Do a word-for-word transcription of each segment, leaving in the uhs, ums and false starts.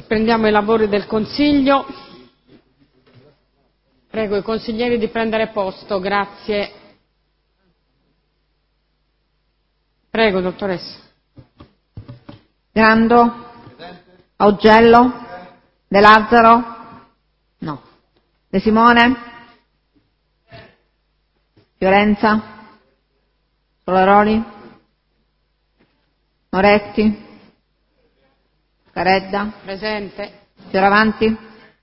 Riprendiamo i lavori del Consiglio. Prego i consiglieri di prendere posto, grazie. Prego, dottoressa. Grando? Augello? De Lazzaro? No. De Simone? Fiorenza? Solaroli? Moretti? Caredda? Presente. Fioravanti?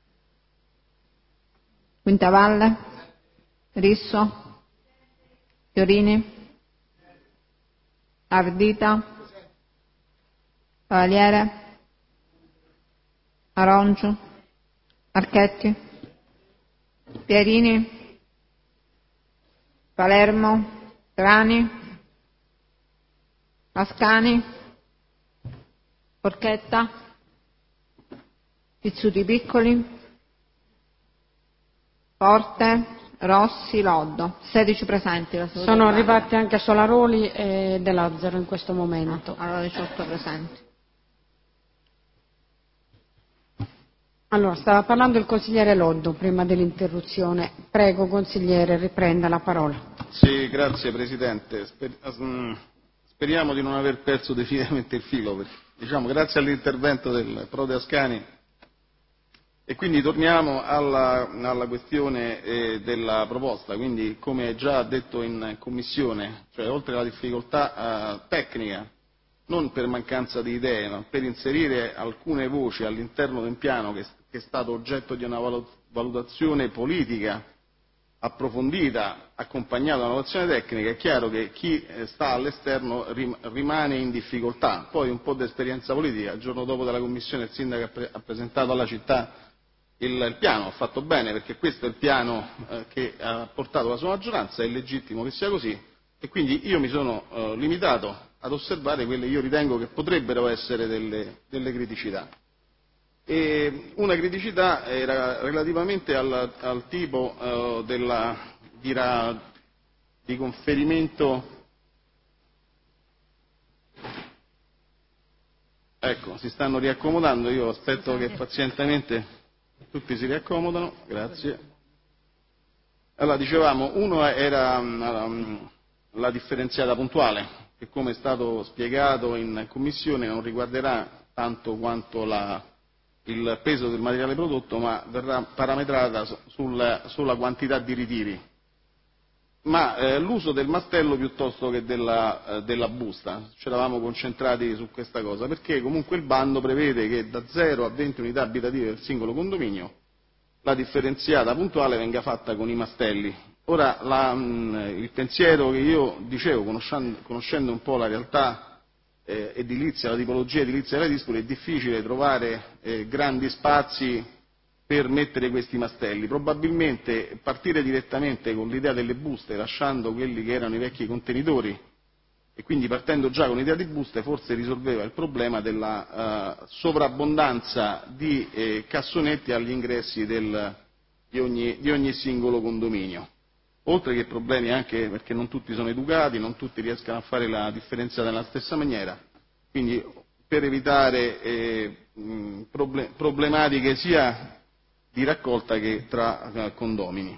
Quintavalle? Risso? Fiorini? Ardita? Cavaliere? Aroncio? Marchetti? Pierini? Palermo? Trani? Ascani? Porchetta? Pizzuti Piccoli? Forte? Rossi? Loddo. sedici presenti. La Sono arrivati anche Solaroli e De Lazzaro in questo momento. Ah, allora diciotto presenti. Allora, stava parlando il consigliere Loddo prima dell'interruzione. Prego, consigliere, riprenda la parola. Sì, grazie Presidente. Speriamo di non aver perso definitivamente il filo, perché, diciamo, grazie all'intervento del Prode Ascani. E quindi torniamo alla, alla questione eh, della proposta. Quindi, come già detto in Commissione, cioè oltre alla difficoltà eh, tecnica, non per mancanza di idee, ma per inserire alcune voci all'interno di un piano che, che è stato oggetto di una valutazione politica approfondita, accompagnata da una valutazione tecnica, è chiaro che chi sta all'esterno rimane in difficoltà. Poi un po' di esperienza politica, il giorno dopo della Commissione il Sindaco ha, pre- ha presentato alla città il, il piano, ha fatto bene perché questo è il piano eh, che ha portato la sua maggioranza, è legittimo che sia così e quindi io mi sono eh, limitato ad osservare quelle che io ritengo che potrebbero essere delle, delle criticità. E una criticità era relativamente al, al tipo eh, della, di, ra, di conferimento. Ecco, si stanno riaccomodando, io aspetto che pazientemente tutti si riaccomodano, grazie. Allora, dicevamo, uno era um, la differenziata puntuale, che come è stato spiegato in Commissione non riguarderà tanto quanto la, il peso del materiale prodotto, ma verrà parametrata sul, sulla quantità di ritiri. Ma eh, l'uso del mastello piuttosto che della, eh, della busta, ci eravamo concentrati su questa cosa, perché comunque il bando prevede che da zero a venti unità abitative del singolo condominio la differenziata puntuale venga fatta con i mastelli. Ora, la, mh, il pensiero che io dicevo, conoscendo, conoscendo un po' la realtà eh, edilizia, la tipologia edilizia della Dispoli, è difficile trovare eh, grandi spazi per mettere questi mastelli. Probabilmente partire direttamente con l'idea delle buste, lasciando quelli che erano i vecchi contenitori, e quindi partendo già con l'idea di buste, forse risolveva il problema della uh, sovrabbondanza di eh, cassonetti agli ingressi del, di, ogni, di ogni singolo condominio. Oltre che problemi anche perché non tutti sono educati, non tutti riescono a fare la differenza nella stessa maniera, quindi per evitare eh, mh, proble- problematiche sia di raccolta che tra uh, condomini.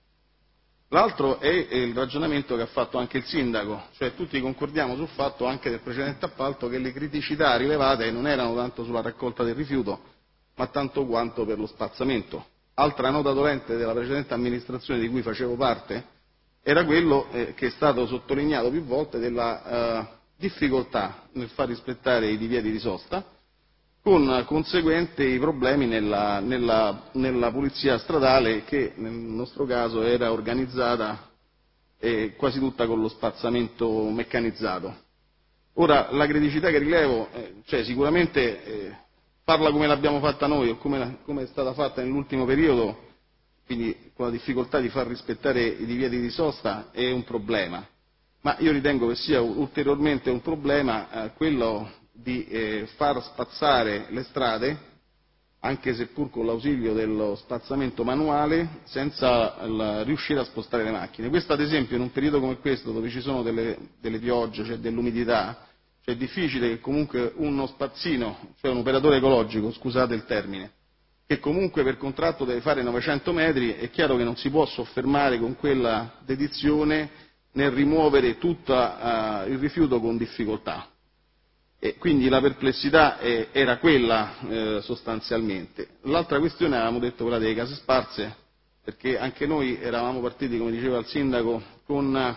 L'altro è il ragionamento che ha fatto anche il Sindaco, cioè tutti concordiamo sul fatto anche del precedente appalto che le criticità rilevate non erano tanto sulla raccolta del rifiuto, ma tanto quanto per lo spazzamento. Altra nota dolente della precedente amministrazione di cui facevo parte era quello eh, che è stato sottolineato più volte della eh, difficoltà nel far rispettare i divieti di sosta, con conseguenti problemi nella, nella, nella pulizia stradale che nel nostro caso era organizzata eh, quasi tutta con lo spazzamento meccanizzato. Ora, la criticità che rilevo, eh, cioè sicuramente eh, farla come l'abbiamo fatta noi o come, come è stata fatta nell'ultimo periodo, quindi con la difficoltà di far rispettare i divieti di sosta, è un problema. Ma io ritengo che sia ulteriormente un problema eh, quello di eh, far spazzare le strade, anche seppur con l'ausilio dello spazzamento manuale, senza il, riuscire a spostare le macchine. Questo ad esempio in un periodo come questo, dove ci sono delle, delle piogge, c'è cioè dell'umidità, Cioè è difficile che comunque uno spazzino, cioè un operatore ecologico, scusate il termine, che comunque per contratto deve fare novecento metri, è chiaro che non si può soffermare con quella dedizione nel rimuovere tutto uh, il rifiuto con difficoltà. E quindi la perplessità è, era quella eh, sostanzialmente. L'altra questione avevamo detto quella delle case sparse, perché anche noi eravamo partiti, come diceva il sindaco, con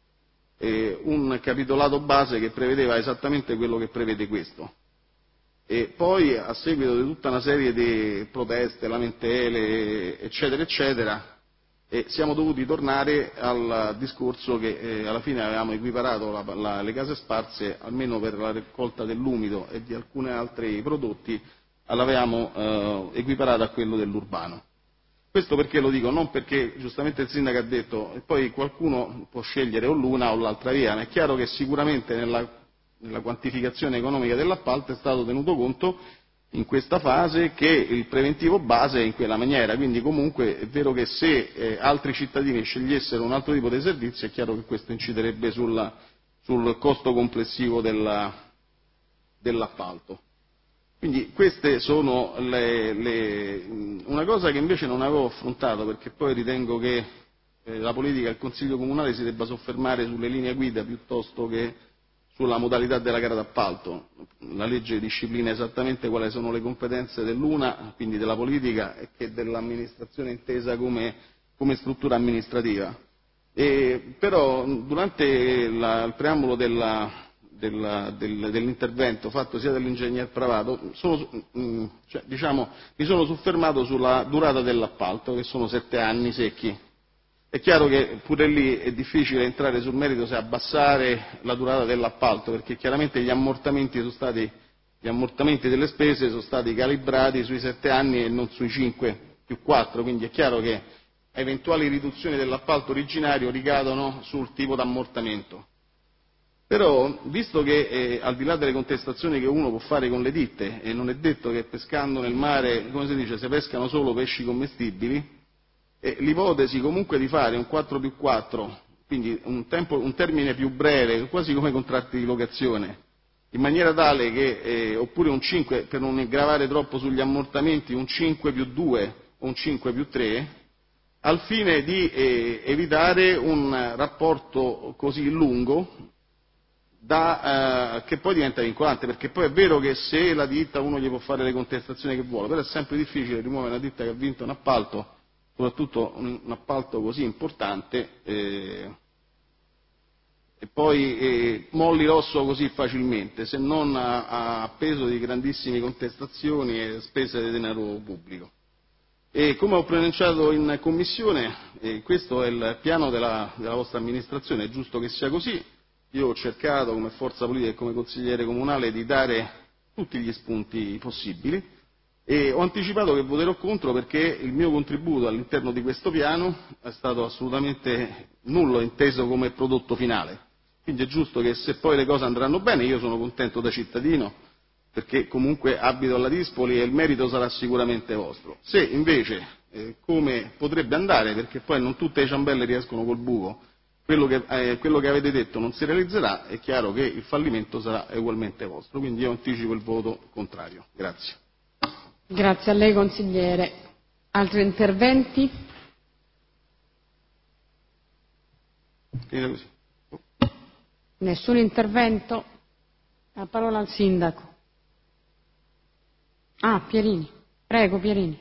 eh, un capitolato base che prevedeva esattamente quello che prevede questo. E poi, a seguito di tutta una serie di proteste, lamentele, eccetera, eccetera, e siamo dovuti tornare al discorso che eh, alla fine avevamo equiparato la, la, le case sparse, almeno per la raccolta dell'umido e di alcuni altri prodotti, l'avevamo eh, equiparato a quello dell'urbano. Questo perché lo dico? Non perché giustamente il sindaco ha detto e poi qualcuno può scegliere o l'una o l'altra via, ma è chiaro che sicuramente nella, nella quantificazione economica dell'appalto è stato tenuto conto in questa fase che il preventivo base è in quella maniera, quindi comunque è vero che se eh, altri cittadini scegliessero un altro tipo di servizio è chiaro che questo inciderebbe sul, sul costo complessivo della, dell'appalto. Quindi queste sono le, le, una cosa che invece non avevo affrontato perché poi ritengo che eh, la politica e il Consiglio Comunale si debba soffermare sulle linee guida piuttosto che sulla modalità della gara d'appalto. La legge disciplina esattamente quali sono le competenze dell'una, quindi della politica, e che dell'amministrazione intesa come, come struttura amministrativa. E, però durante la, il preambolo della, della, del, dell'intervento fatto sia dall'ingegner Pravato, sono, mh, cioè, diciamo, mi sono soffermato sulla durata dell'appalto, che sono sette anni secchi. È chiaro che pure lì è difficile entrare sul merito se abbassare la durata dell'appalto, perché chiaramente gli ammortamenti, sono stati, gli ammortamenti delle spese sono stati calibrati sui sette anni e non sui cinque più quattro, quindi è chiaro che eventuali riduzioni dell'appalto originario ricadono sul tipo d'ammortamento. Però, visto che eh, al di là delle contestazioni che uno può fare con le ditte, e non è detto che pescando nel mare, come si dice, si pescano solo pesci commestibili, e l'ipotesi comunque di fare un quattro più quattro, quindi un, tempo, un termine più breve, quasi come contratti di locazione, in maniera tale che, eh, oppure un cinque, per non gravare troppo sugli ammortamenti, un cinque più due o un cinque più tre, al fine di eh, evitare un rapporto così lungo da, eh, che poi diventa vincolante, perché poi è vero che se la ditta uno gli può fare le contestazioni che vuole, però è sempre difficile rimuovere una ditta che ha vinto un appalto, soprattutto un, un appalto così importante, eh, e poi eh, molli l'osso così facilmente, se non a, a peso di grandissime contestazioni e spese di denaro pubblico. E come ho pronunciato in Commissione, eh, questo è il piano della, della vostra amministrazione, è giusto che sia così. Io ho cercato come forza politica e come consigliere comunale di dare tutti gli spunti possibili, e ho anticipato che voterò contro perché il mio contributo all'interno di questo piano è stato assolutamente nullo, inteso come prodotto finale. Quindi è giusto che se poi le cose andranno bene, io sono contento da cittadino, perché comunque abito alla Dispoli e il merito sarà sicuramente vostro. Se invece, eh, come potrebbe andare, perché poi non tutte le ciambelle riescono col buco, quello che, eh, quello che avete detto non si realizzerà, è chiaro che il fallimento sarà ugualmente vostro. Quindi io anticipo il voto contrario. Grazie. Grazie a lei consigliere. Altri interventi? Nessun intervento? La parola al sindaco. Ah, Pierini. Prego, Pierini.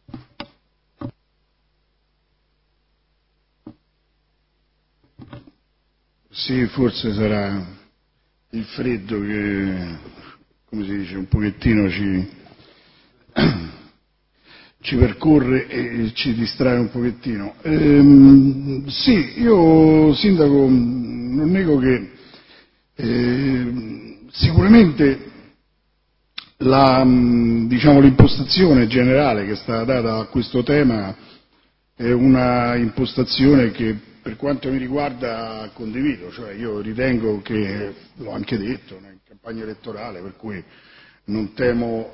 Sì, forse sarà il freddo che, come si dice, un pochettino ci ci percorre e ci distrae un pochettino. Ehm, sì, io sindaco non nego che eh, sicuramente la, diciamo, l'impostazione generale che è stata data a questo tema è una impostazione che per quanto mi riguarda condivido, cioè io ritengo che, l'ho anche detto in campagna elettorale, per cui non temo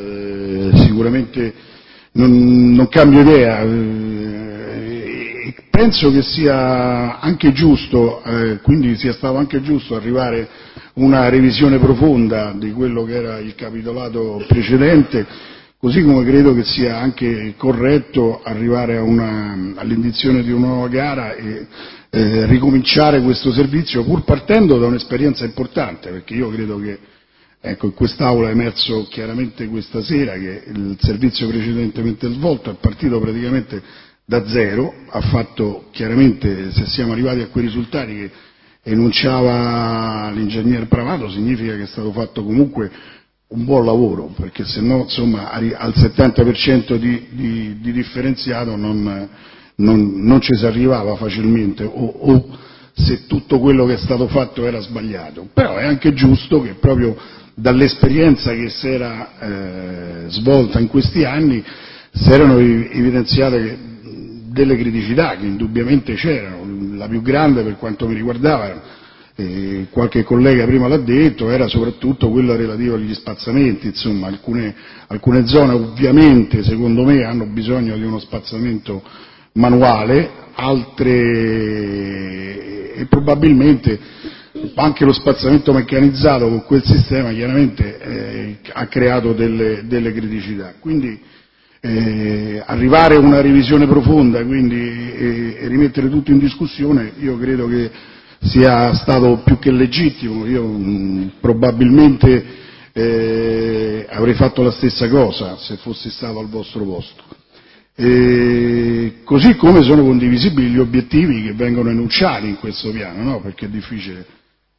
eh, sicuramente Non, non cambio idea, eh, penso che sia anche giusto, eh, quindi sia stato anche giusto arrivare a una revisione profonda di quello che era il capitolato precedente, così come credo che sia anche corretto arrivare a una, all'indizione di una nuova gara e eh, ricominciare questo servizio, pur partendo da un'esperienza importante, perché io credo che, ecco, in quest'Aula è emerso chiaramente questa sera che il servizio precedentemente svolto è partito praticamente da zero, ha fatto chiaramente, se siamo arrivati a quei risultati che enunciava l'ingegner Bravato, significa che è stato fatto comunque un buon lavoro, perché se no, insomma, al settanta per cento di, di, di differenziato non, non, non ci si arrivava facilmente, o, o se tutto quello che è stato fatto era sbagliato. Però è anche giusto che proprio dall'esperienza che si era eh, svolta in questi anni si erano evidenziate delle criticità che indubbiamente c'erano. La più grande, per quanto mi riguardava, eh, qualche collega prima l'ha detto, era soprattutto quella relativa agli spazzamenti. Insomma, alcune, alcune zone ovviamente secondo me hanno bisogno di uno spazzamento manuale, altre e probabilmente anche lo spazzamento meccanizzato con quel sistema chiaramente eh, ha creato delle, delle criticità. Quindi eh, arrivare a una revisione profonda, quindi e, e rimettere tutto in discussione, io credo che sia stato più che legittimo. Io mh, probabilmente eh, avrei fatto la stessa cosa se fossi stato al vostro posto. E così come sono condivisibili gli obiettivi che vengono enunciati in questo piano, no? Perché è difficile,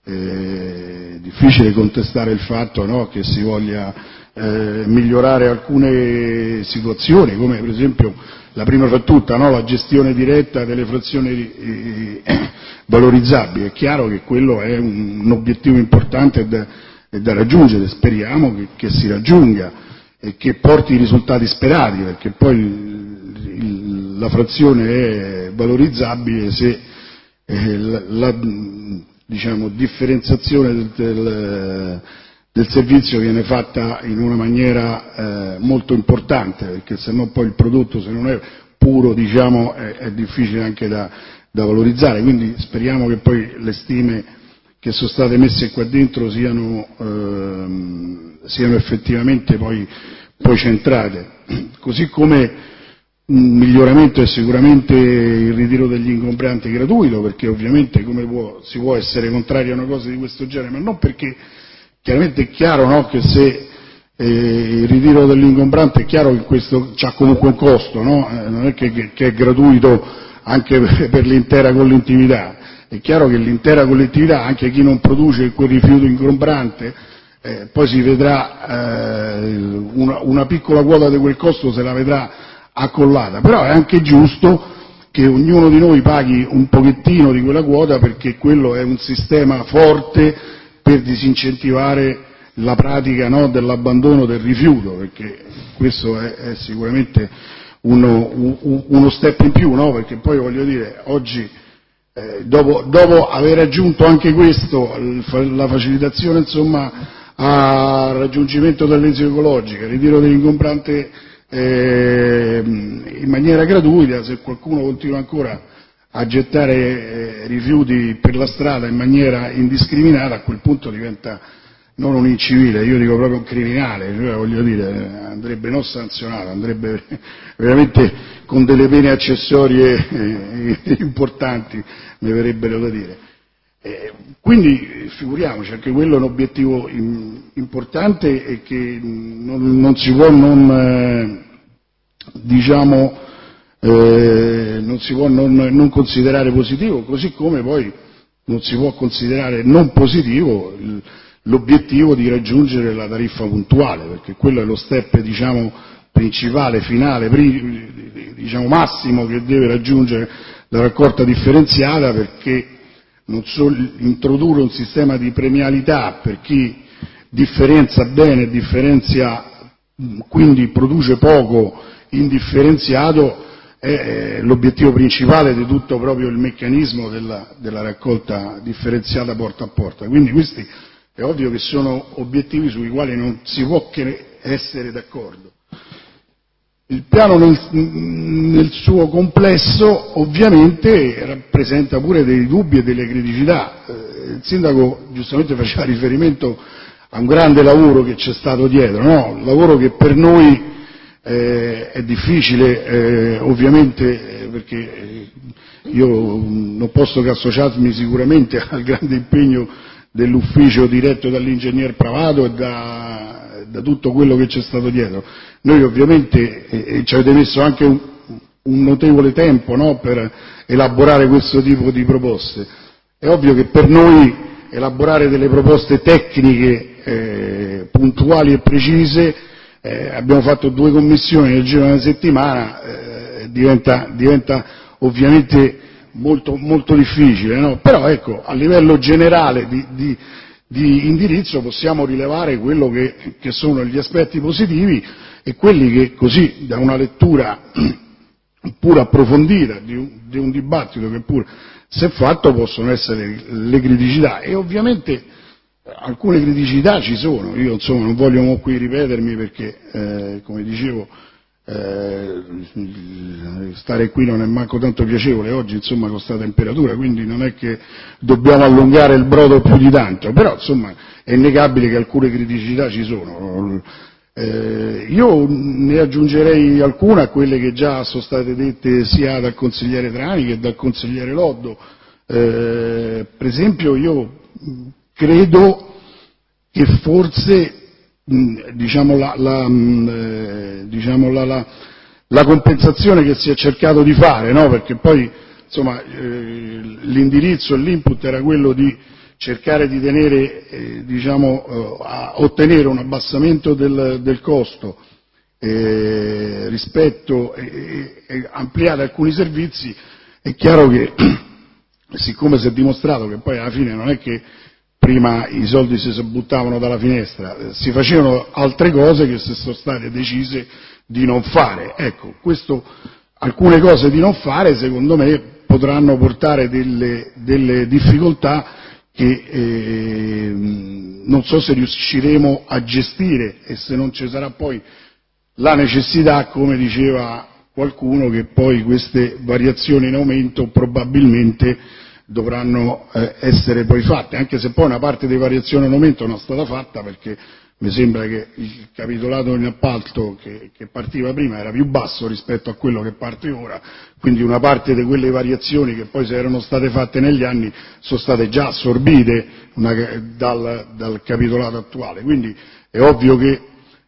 eh, difficile contestare il fatto, no? Che si voglia eh, migliorare alcune situazioni, come per esempio la prima fra tutte, no? La gestione diretta delle frazioni eh, valorizzabili. È chiaro che quello è un, un obiettivo importante da, da raggiungere, speriamo che, che si raggiunga e che porti i risultati sperati, perché poi il, il, la frazione è valorizzabile se eh, la, la diciamo, differenziazione del, del, del servizio viene fatta in una maniera eh, molto importante, perché se no poi il prodotto, se non è puro, diciamo, è, è difficile anche da, da valorizzare. Quindi speriamo che poi le stime che sono state messe qua dentro siano, ehm, siano effettivamente poi, poi centrate. Così come un miglioramento è sicuramente il ritiro degli ingombranti gratuito, perché ovviamente come può, si può essere contrari a una cosa di questo genere, ma non perché chiaramente è chiaro, no, che se eh, il ritiro dell'ingombrante è chiaro che questo ha comunque un costo, no? Eh, non è che, che, che è gratuito anche per, per l'intera collettività. È chiaro che l'intera collettività, anche chi non produce quel rifiuto ingombrante, eh, poi si vedrà eh, una, una piccola quota di quel costo se la vedrà accollata, però è anche giusto che ognuno di noi paghi un pochettino di quella quota, perché quello è un sistema forte per disincentivare la pratica, no, dell'abbandono del rifiuto, perché questo è, è sicuramente uno, un, uno step in più, no? Perché poi voglio dire, oggi Eh, dopo, dopo aver aggiunto anche questo, la facilitazione, insomma, al raggiungimento dell'esito ecologico, il ritiro dell'ingombrante eh, in maniera gratuita, se qualcuno continua ancora a gettare eh, rifiuti per la strada in maniera indiscriminata, a quel punto diventa non un incivile, io dico proprio un criminale, cioè, voglio dire, andrebbe non sanzionato, andrebbe veramente con delle pene accessorie eh, importanti, mi verrebbero da dire. Eh, quindi figuriamoci, anche quello è un obiettivo in, importante e che non, non si può non, eh, diciamo, eh, non si può non, non considerare positivo, così come poi non si può considerare non positivo il, l'obiettivo di raggiungere la tariffa puntuale, perché quello è lo step, diciamo, principale, finale, diciamo massimo che deve raggiungere la raccolta differenziata, perché non solo introdurre un sistema di premialità per chi differenzia bene, differenzia, quindi produce poco indifferenziato, è l'obiettivo principale di tutto proprio il meccanismo della, della raccolta differenziata porta a porta. Quindi questi è ovvio che sono obiettivi sui quali non si può che essere d'accordo. Il piano nel, nel suo complesso ovviamente rappresenta pure dei dubbi e delle criticità. Il sindaco giustamente faceva riferimento a un grande lavoro che c'è stato dietro, no? Un lavoro che per noi eh, è difficile eh, ovviamente eh, perché io non posso che associarmi sicuramente al grande impegno dell'ufficio diretto dall'ingegner Pravato e da, da tutto quello che c'è stato dietro. Noi ovviamente eh, ci avete messo anche un, un notevole tempo, no, per elaborare questo tipo di proposte. È ovvio che per noi elaborare delle proposte tecniche eh, puntuali e precise, eh, abbiamo fatto due commissioni nel giro di una settimana, eh, diventa, diventa ovviamente molto, molto difficile, no? Però ecco, a livello generale di, di, di indirizzo possiamo rilevare quello che, che sono gli aspetti positivi e quelli che così da una lettura pur approfondita di un, di un dibattito che pur si è fatto possono essere le criticità e ovviamente alcune criticità ci sono, io insomma non voglio qui ripetermi perché eh, come dicevo eh, stare qui non è manco tanto piacevole oggi insomma con sta temperatura, quindi non è che dobbiamo allungare il brodo più di tanto, però insomma è innegabile che alcune criticità ci sono. Eh, io ne aggiungerei alcune a quelle che già sono state dette sia dal consigliere Trani che dal consigliere Loddo. Eh, per esempio io credo che forse mh, diciamo, la, la, mh, diciamo la, la, la compensazione che si è cercato di fare, no? Perché poi insomma eh, l'indirizzo e l'input era quello di cercare di tenere, eh, diciamo, eh, a ottenere un abbassamento del, del costo eh, rispetto e, e ampliare alcuni servizi, è chiaro che siccome si è dimostrato che poi alla fine non è che prima i soldi si buttavano dalla finestra, eh, si facevano altre cose che si sono state decise di non fare. Ecco, questo, alcune cose di non fare secondo me potranno portare delle, delle difficoltà che eh, non so se riusciremo a gestire e se non ci sarà poi la necessità, come diceva qualcuno, che poi queste variazioni in aumento probabilmente dovranno eh, essere poi fatte, anche se poi una parte delle variazioni in aumento non è stata fatta perché mi sembra che il capitolato in appalto che, che partiva prima era più basso rispetto a quello che parte ora, quindi una parte di quelle variazioni che poi si erano state fatte negli anni sono state già assorbite una, dal, dal capitolato attuale, quindi è ovvio che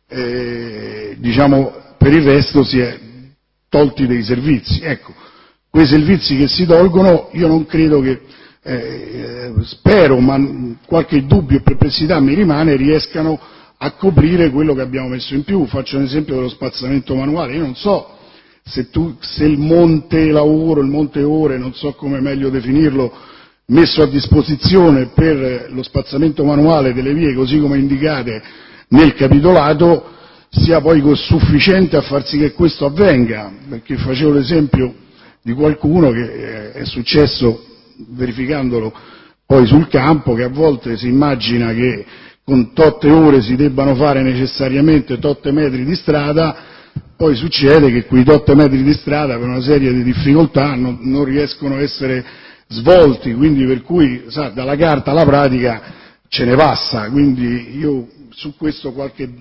eh, diciamo, per il resto si è tolti dei servizi. Ecco, quei servizi che si tolgono io non credo che, eh, spero, ma qualche dubbio e perplessità mi rimane, riescano a coprire quello che abbiamo messo in più. Faccio un esempio dello spazzamento manuale, io non so se, tu, se il monte lavoro, il monte ore, non so come meglio definirlo, messo a disposizione per lo spazzamento manuale delle vie così come indicate nel capitolato sia poi sufficiente a far sì che questo avvenga, perché facevo l'esempio di qualcuno che è successo verificandolo poi sul campo, che a volte si immagina che con totte ore si debbano fare necessariamente totte metri di strada, poi succede che quei totte metri di strada per una serie di difficoltà non, non riescono a essere svolti, quindi per cui sa, dalla carta alla pratica ce ne passa, quindi io su questo qualche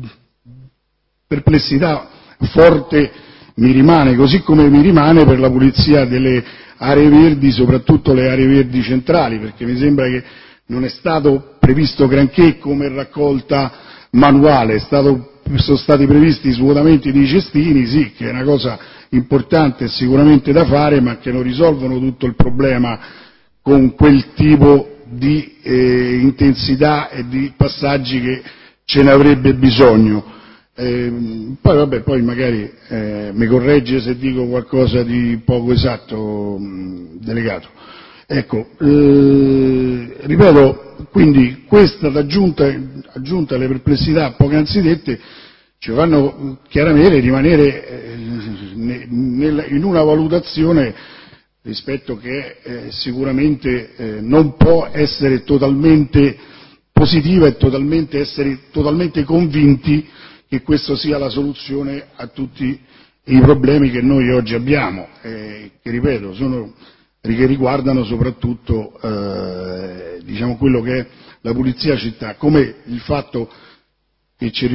perplessità forte mi rimane, così come mi rimane per la pulizia delle aree verdi, soprattutto le aree verdi centrali, perché mi sembra che non è stato previsto granché come raccolta manuale, è stato, sono stati previsti svuotamenti di cestini, sì, che è una cosa importante sicuramente da fare, ma che non risolvono tutto il problema con quel tipo di eh, intensità e di passaggi che ce ne avrebbe bisogno. Eh, poi vabbè, poi magari eh, mi corregge se dico qualcosa di poco esatto, mh, delegato. Ecco, eh, ripeto, quindi questa aggiunta, aggiunta alle perplessità poc'anzi dette ci fanno chiaramente rimanere eh, nel, in una valutazione rispetto che eh, sicuramente eh, non può essere totalmente positiva e totalmente essere totalmente convinti che questa sia la soluzione a tutti i problemi che noi oggi abbiamo, eh, che ripeto sono, che riguardano soprattutto eh, diciamo quello che è la pulizia città, come il fatto che ci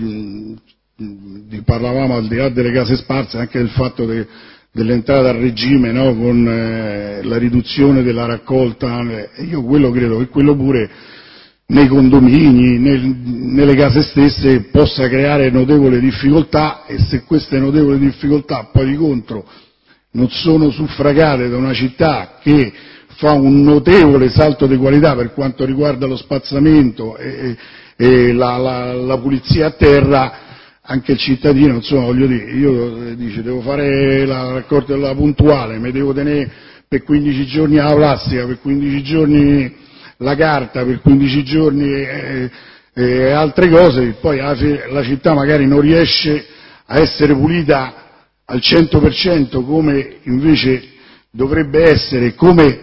parlavamo al di là delle case sparse, anche del fatto de, dell'entrata a regime, no, con eh, la riduzione della raccolta, eh, io quello credo che quello pure nei condomini, nel, nelle case stesse possa creare notevoli difficoltà, e se queste notevoli difficoltà poi di contro non sono suffragate da una città che fa un notevole salto di qualità per quanto riguarda lo spazzamento e, e la, la, la pulizia a terra, anche il cittadino, insomma, voglio dire, io dice, devo fare la raccolta della puntuale, mi devo tenere per quindici giorni la plastica, per quindici giorni la carta, per quindici giorni e, e altre cose, poi alla fine la città magari non riesce a essere pulita al cento per cento come invece dovrebbe essere, come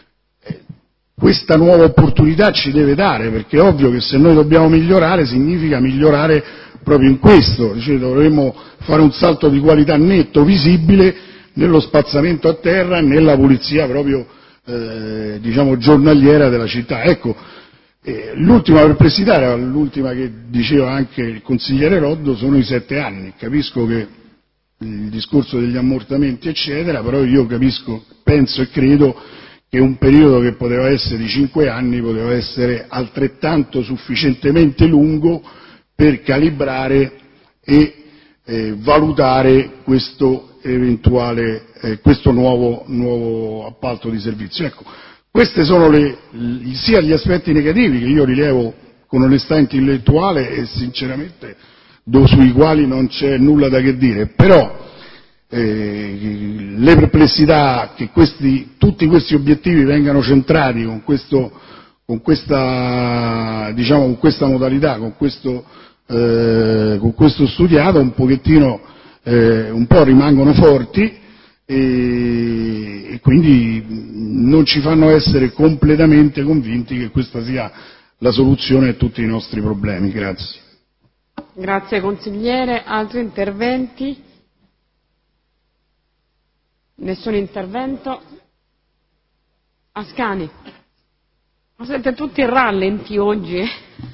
questa nuova opportunità ci deve dare, perché è ovvio che se noi dobbiamo migliorare significa migliorare proprio in questo, cioè dovremmo fare un salto di qualità netto, visibile, nello spazzamento a terra e nella pulizia proprio eh, diciamo giornaliera della città. Ecco, eh, l'ultima perplessità era l'ultima che diceva anche il consigliere Roddo, sono i sette anni. Capisco che il discorso degli ammortamenti eccetera, però io capisco, penso e credo che un periodo che poteva essere di cinque anni poteva essere altrettanto sufficientemente lungo per calibrare e eh, valutare questo eventuale, eh, questo nuovo, nuovo appalto di servizio. Ecco, questi sono le, sia gli aspetti negativi che io rilevo con onestà intellettuale e sinceramente sui quali non c'è nulla da che dire, però Eh, le perplessità che questi, tutti questi obiettivi vengano centrati con, questo, con, questa, diciamo, con questa modalità, con questo, eh, con questo studiato, un pochettino, eh, un po' rimangono forti e, e quindi non ci fanno essere completamente convinti che questa sia la soluzione a tutti i nostri problemi. Grazie. Grazie consigliere. Altri interventi? Nessun intervento? Ascani? Ma siete tutti in rallenti oggi?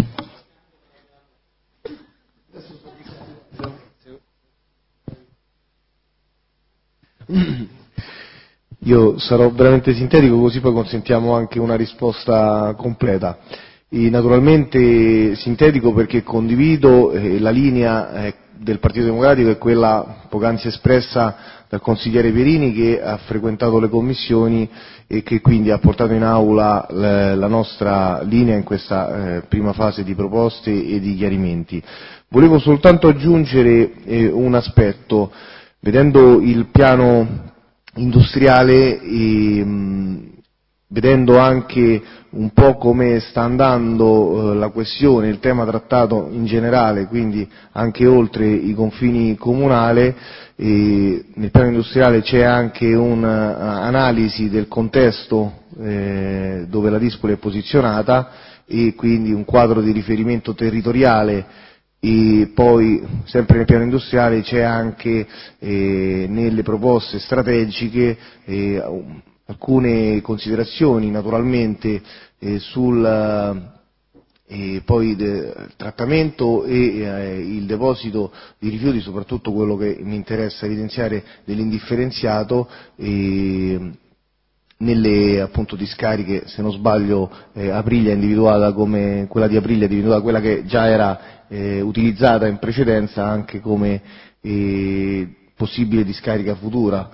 Io sarò veramente sintetico, così poi consentiamo anche una risposta completa. E naturalmente sintetico perché condivido eh, la linea eh, del Partito Democratico, è quella poc'anzi espressa dal consigliere Pierini, che ha frequentato le commissioni e che quindi ha portato in aula le, la nostra linea in questa eh, prima fase di proposte e di chiarimenti. Volevo soltanto aggiungere eh, un aspetto, vedendo il piano industriale e mh, vedendo anche un po' come sta andando eh, la questione, il tema trattato in generale, quindi anche oltre i confini comunali, e nel piano industriale c'è anche un'analisi del contesto eh, dove la Dispoli è posizionata e quindi un quadro di riferimento territoriale, e poi sempre nel piano industriale c'è anche eh, nelle proposte strategiche eh, alcune considerazioni naturalmente eh, sul eh, poi de, trattamento e eh, il deposito di rifiuti, soprattutto quello che mi interessa evidenziare dell'indifferenziato, eh, nelle appunto discariche, se non sbaglio eh, Aprilia è individuata come, quella di Aprilia è individuata quella che già era eh, utilizzata in precedenza anche come eh, possibile discarica futura.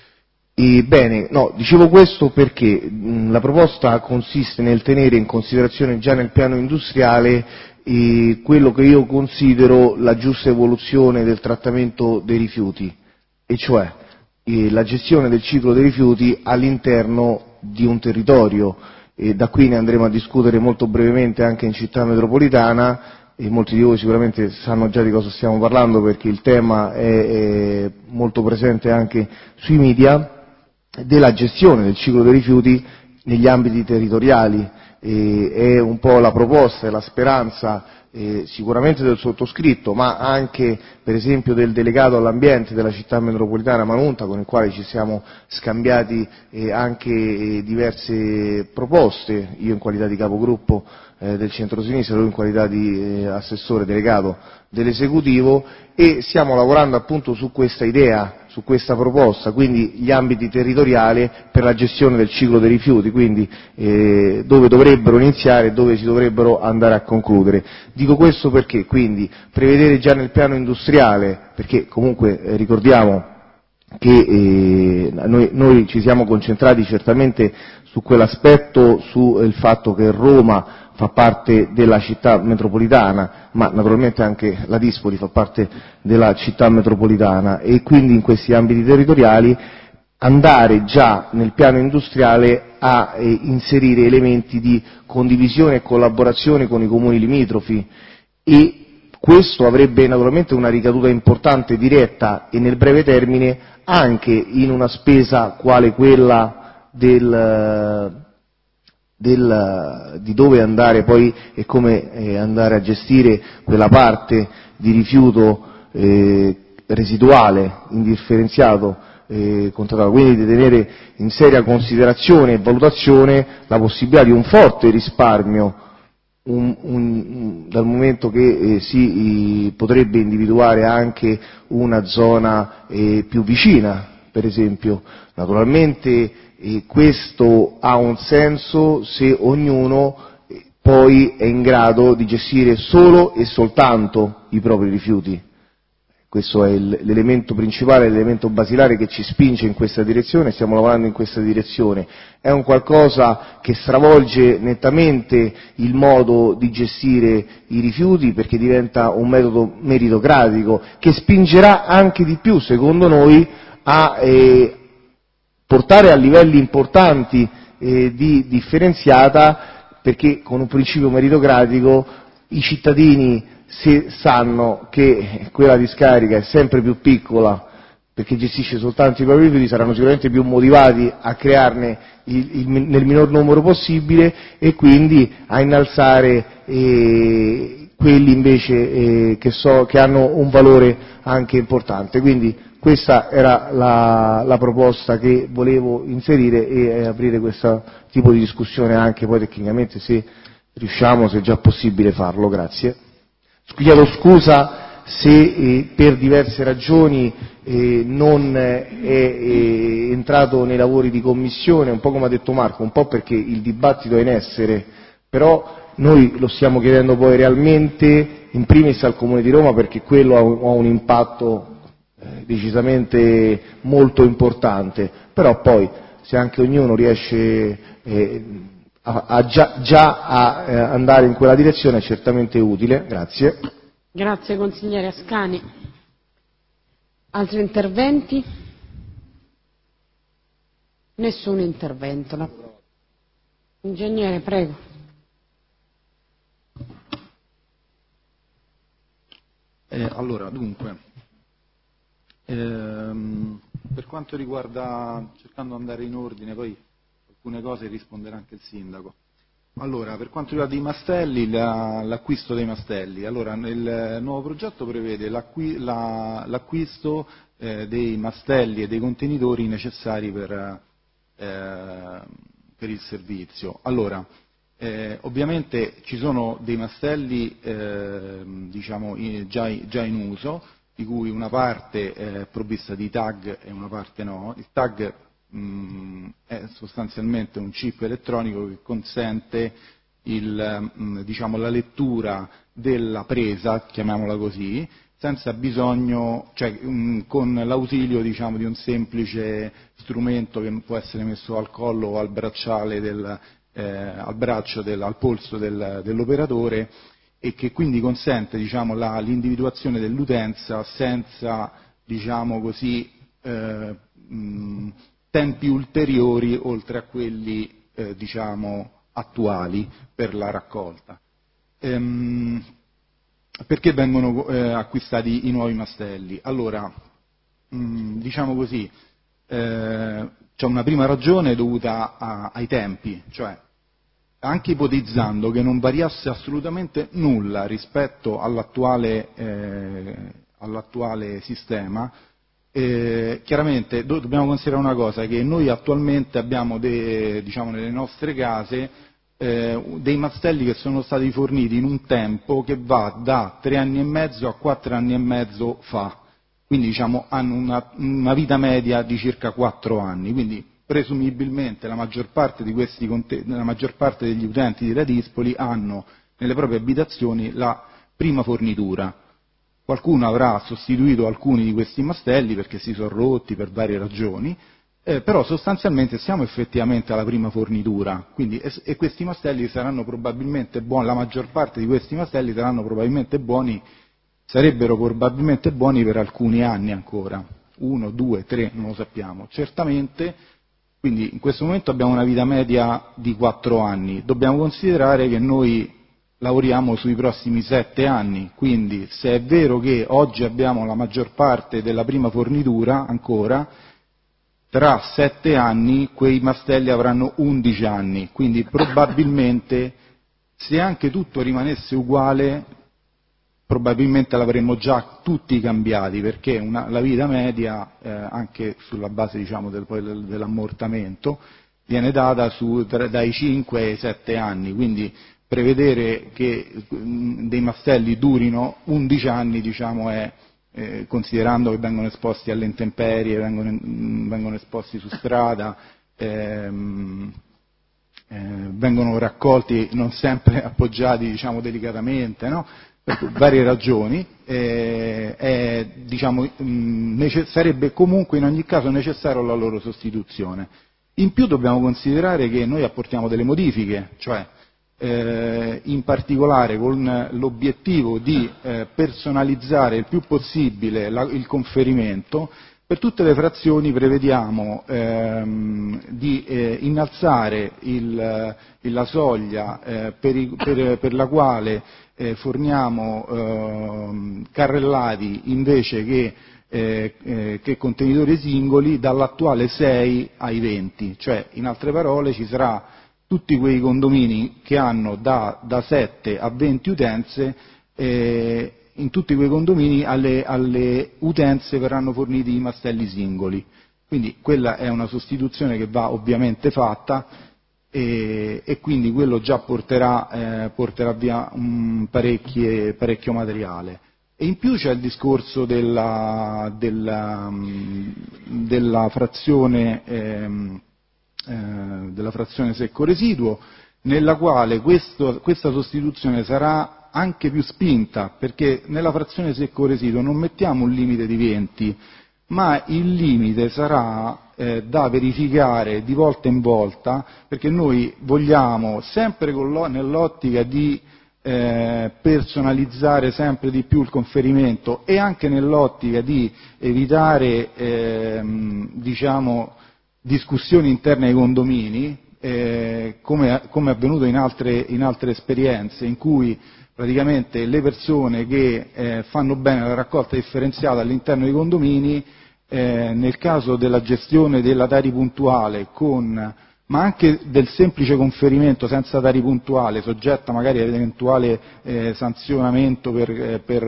E bene, no, dicevo questo perché mh, la proposta consiste nel tenere in considerazione già nel piano industriale eh, quello che io considero la giusta evoluzione del trattamento dei rifiuti, e cioè eh, la gestione del ciclo dei rifiuti all'interno di un territorio, e da qui ne andremo a discutere molto brevemente anche in città metropolitana, e molti di voi sicuramente sanno già di cosa stiamo parlando perché il tema è, è molto presente anche sui media, della gestione del ciclo dei rifiuti negli ambiti territoriali, eh, è un po' la proposta e la speranza eh, sicuramente del sottoscritto, ma anche per esempio del delegato all'ambiente della città metropolitana Manunta, con il quale ci siamo scambiati eh, anche eh, diverse proposte, io in qualità di capogruppo eh, del centro-sinistra, lui in qualità di eh, assessore delegato dell'esecutivo, e stiamo lavorando appunto su questa idea, su questa proposta, quindi gli ambiti territoriali per la gestione del ciclo dei rifiuti, quindi eh, dove dovrebbero iniziare e dove si dovrebbero andare a concludere. Dico questo perché quindi prevedere già nel piano industriale, perché comunque eh, ricordiamo che eh, noi, noi ci siamo concentrati certamente su quell'aspetto, sul fatto che Roma fa parte della città metropolitana, ma naturalmente anche la Dispoli fa parte della città metropolitana, e quindi in questi ambiti territoriali andare già nel piano industriale a eh, inserire elementi di condivisione e collaborazione con i comuni limitrofi, e questo avrebbe naturalmente una ricaduta importante, diretta e nel breve termine, anche in una spesa quale quella del, del, di dove andare poi e come eh, andare a gestire quella parte di rifiuto eh, residuale, indifferenziato, eh, controllato, quindi di tenere in seria considerazione e valutazione la possibilità di un forte risparmio, Un, un, dal momento che eh, si eh, potrebbe individuare anche una zona eh, più vicina, per esempio. Naturalmente eh, questo ha un senso se ognuno eh, poi è in grado di gestire solo e soltanto i propri rifiuti. Questo è l'elemento principale, l'elemento basilare che ci spinge in questa direzione, stiamo lavorando in questa direzione. È un qualcosa che stravolge nettamente il modo di gestire i rifiuti, perché diventa un metodo meritocratico che spingerà anche di più, secondo noi, a eh, portare a livelli importanti eh, di differenziata, perché con un principio meritocratico i cittadini, se sanno che quella discarica è sempre più piccola perché gestisce soltanto i propri rifiuti, saranno sicuramente più motivati a crearne il, il, nel minor numero possibile, e quindi a innalzare eh, quelli invece eh, che, so, che hanno un valore anche importante. Quindi questa era la, la proposta che volevo inserire e eh, aprire questo tipo di discussione anche poi tecnicamente, se riusciamo, se è già possibile farlo. Grazie. Chiedo scusa se eh, per diverse ragioni eh, non è eh, entrato nei lavori di commissione, un po' come ha detto Marco, un po' perché il dibattito è in essere, però noi lo stiamo chiedendo poi realmente in primis al Comune di Roma, perché quello ha un, ha un impatto eh, decisamente molto importante, però poi se anche ognuno riesce eh, a, a già, già a eh, andare in quella direzione è certamente utile. Grazie. Grazie consigliere Ascani. Altri interventi? Nessun intervento. La... Ingegnere, prego. Eh, allora, dunque, ehm, per quanto riguarda, cercando di andare in ordine, poi alcune cose risponderà anche il sindaco. Allora, per quanto riguarda i mastelli, la, l'acquisto dei mastelli, allora il nuovo progetto prevede l'acqui, la, l'acquisto eh, dei mastelli e dei contenitori necessari per, eh, per il servizio. Allora, eh, ovviamente ci sono dei mastelli eh, diciamo, in, già, già in uso, di cui una parte è provvista di tag e una parte no. Il tag è sostanzialmente un chip elettronico che consente il, diciamo, la lettura della presa, chiamiamola così, senza bisogno, cioè con l'ausilio, diciamo, di un semplice strumento che può essere messo al collo o al bracciale del, eh, al braccio del, al polso del, dell'operatore, e che quindi consente, diciamo, la, l'individuazione dell'utenza senza, diciamo così, eh, mh, tempi ulteriori oltre a quelli eh, diciamo attuali per la raccolta. Ehm, perché vengono eh, acquistati i nuovi mastelli? Allora, mh, diciamo così, eh, c'è una prima ragione dovuta a, ai tempi, cioè anche ipotizzando che non variasse assolutamente nulla rispetto all'attuale, eh, all'attuale sistema, eh, chiaramente do, dobbiamo considerare una cosa, che noi attualmente abbiamo de, diciamo, nelle nostre case eh, dei mastelli che sono stati forniti in un tempo che va da tre anni e mezzo a quattro anni e mezzo fa, quindi diciamo, hanno una, una vita media di circa quattro anni, quindi presumibilmente la maggior parte di questi, la maggior parte degli utenti di Radispoli hanno nelle proprie abitazioni la prima fornitura. Qualcuno avrà sostituito alcuni di questi mastelli perché si sono rotti per varie ragioni, eh, però sostanzialmente siamo effettivamente alla prima fornitura, quindi, e, e questi mastelli saranno probabilmente buoni, la maggior parte di questi mastelli saranno probabilmente buoni, sarebbero probabilmente buoni per alcuni anni ancora, uno, due, tre, non lo sappiamo, certamente. Quindi in questo momento abbiamo una vita media di quattro anni, dobbiamo considerare che noi lavoriamo sui prossimi sette anni, quindi se è vero che oggi abbiamo la maggior parte della prima fornitura ancora, tra sette anni quei mastelli avranno undici anni, quindi probabilmente se anche tutto rimanesse uguale probabilmente l'avremmo già tutti cambiati, perché una, la vita media, eh, anche sulla base diciamo, del, del, dell'ammortamento, viene data su, tra, dai cinque ai sette anni, quindi prevedere che mh, dei mastelli durino undici anni diciamo, è, eh, considerando che vengono esposti alle intemperie, vengono, mh, vengono esposti su strada, ehm, eh, vengono raccolti non sempre appoggiati diciamo, delicatamente, no? Per varie ragioni, eh, è, diciamo, mh, sarebbe comunque in ogni caso necessario la loro sostituzione. In più dobbiamo considerare che noi apportiamo delle modifiche, cioè eh, in particolare con l'obiettivo di eh, personalizzare il più possibile la, il conferimento. Per tutte le frazioni prevediamo ehm, di eh, innalzare il, la soglia eh, per, i, per, per la quale eh, forniamo eh, carrellati invece che, eh, eh, che contenitori singoli dall'attuale sei ai venti, cioè in altre parole ci sarà tutti quei condomini che hanno da, da sette a venti utenze, eh, in tutti quei condomini alle, alle utenze verranno forniti i mastelli singoli. Quindi quella è una sostituzione che va ovviamente fatta e, e quindi quello già porterà, eh, porterà via um, parecchio materiale. E in più c'è il discorso della, della, um, della frazione ehm, eh, della frazione secco residuo, nella quale questo, questa sostituzione sarà anche più spinta, perché nella frazione secco residuo non mettiamo un limite di venti, ma il limite sarà eh, da verificare di volta in volta, perché noi vogliamo, sempre nell'ottica di eh, personalizzare sempre di più il conferimento e anche nell'ottica di evitare ehm, diciamo, discussioni interne ai condomini, eh, come, come è avvenuto in altre, in altre esperienze, in cui praticamente le persone che eh, fanno bene la raccolta differenziata all'interno dei condomini, eh, nel caso della gestione della Tari puntuale, con, ma anche del semplice conferimento senza Tari puntuale, soggetta magari ad eventuale eh, sanzionamento per, eh, per,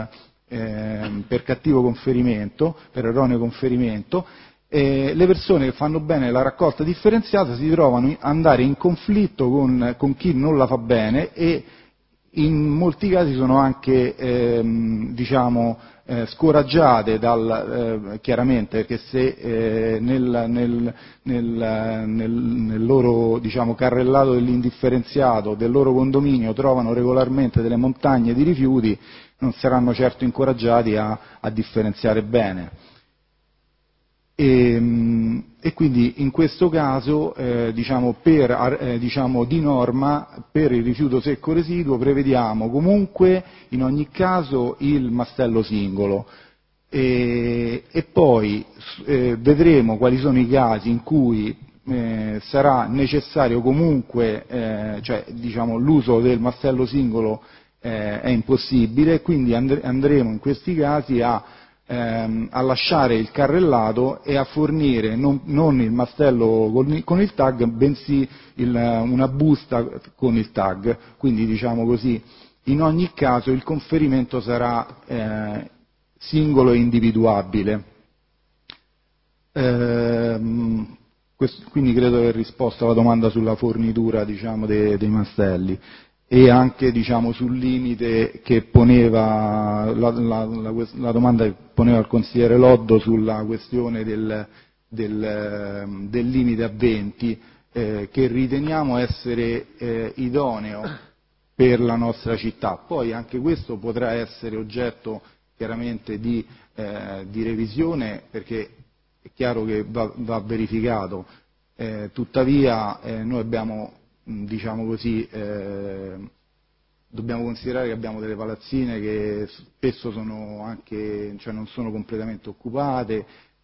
eh, per cattivo conferimento, per erroneo conferimento, eh, le persone che fanno bene la raccolta differenziata si trovano ad andare in conflitto con, con chi non la fa bene e in molti casi sono anche ehm, diciamo, eh, scoraggiate dal, eh, chiaramente perché se eh, nel, nel, nel, nel, nel loro diciamo, carrellato dell'indifferenziato del loro condominio trovano regolarmente delle montagne di rifiuti, non saranno certo incoraggiati a, a differenziare bene. E, e quindi in questo caso eh, diciamo, per, eh, diciamo, di norma per il rifiuto secco residuo prevediamo comunque in ogni caso il mastello singolo e, e poi eh, vedremo quali sono i casi in cui eh, sarà necessario comunque eh, cioè, diciamo, l'uso del mastello singolo eh, è impossibile, quindi andre, andremo in questi casi a ehm, a lasciare il carrellato e a fornire non, non il mastello con, con il tag, bensì il, una busta con il tag. Quindi, diciamo così, in ogni caso il conferimento sarà eh, singolo e individuabile. Ehm, questo, quindi credo di aver risposto alla domanda sulla fornitura, diciamo, dei, dei mastelli, e anche, diciamo, sul limite che poneva la, la, la, la domanda che poneva il consigliere Loddo sulla questione del, del, del limite a venti, eh, che riteniamo essere eh, idoneo per la nostra città. Poi anche questo potrà essere oggetto chiaramente di, eh, di revisione, perché è chiaro che va, va verificato. Eh, tuttavia eh, noi abbiamo, diciamo così, eh, dobbiamo considerare che abbiamo delle palazzine che spesso sono anche, cioè non sono completamente occupate,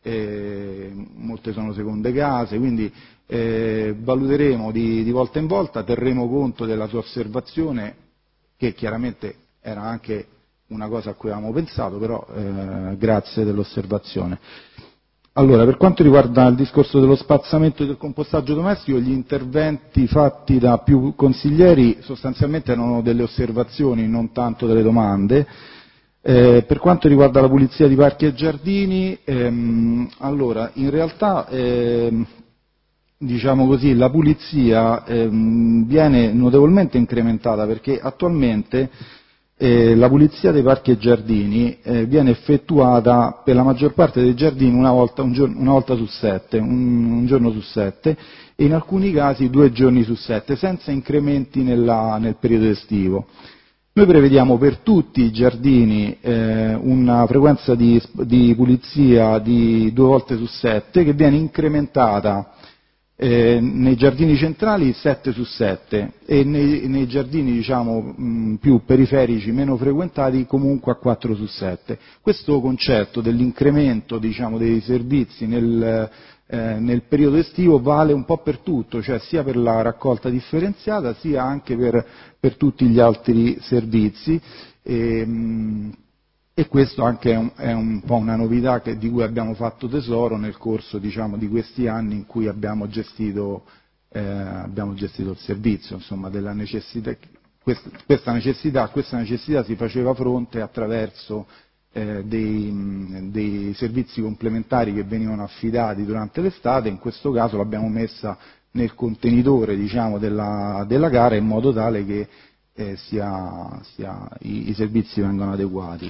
eh, molte sono seconde case, quindi eh, valuteremo di, di volta in volta, terremo conto della sua osservazione, che chiaramente era anche una cosa a cui avevamo pensato, però eh, grazie dell'osservazione. Allora, per quanto riguarda il discorso dello spazzamento e del compostaggio domestico, gli interventi fatti da più consiglieri sostanzialmente erano delle osservazioni, non tanto delle domande. Eh, per quanto riguarda la pulizia di parchi e giardini, ehm, allora, in realtà, ehm, diciamo così, la pulizia ehm, viene notevolmente incrementata, perché attualmente Eh, la pulizia dei parchi e giardini eh, viene effettuata per la maggior parte dei giardini una volta, un giorno, una volta su sette, un, un giorno su sette, e in alcuni casi due giorni su sette, senza incrementi nella, nel periodo estivo. Noi prevediamo per tutti i giardini eh, una frequenza di, di pulizia di due volte su sette, che viene incrementata Eh, nei giardini centrali sette su sette e nei, nei giardini, diciamo, mh, più periferici, meno frequentati, comunque a quattro su sette. Questo concetto dell'incremento, diciamo, dei servizi nel, eh, nel periodo estivo vale un po' per tutto, cioè sia per la raccolta differenziata sia anche per, per tutti gli altri servizi. E, mh, E questo anche è un, è un po' una novità che, di cui abbiamo fatto tesoro nel corso, diciamo, di questi anni in cui abbiamo gestito, eh, abbiamo gestito il servizio, insomma, della necessità, questa, questa necessità, questa necessità si faceva fronte attraverso eh, dei, dei servizi complementari che venivano affidati durante l'estate. In questo caso l'abbiamo messa nel contenitore, diciamo, della, della gara, in modo tale che eh, sia, sia, i, i servizi vengano adeguati.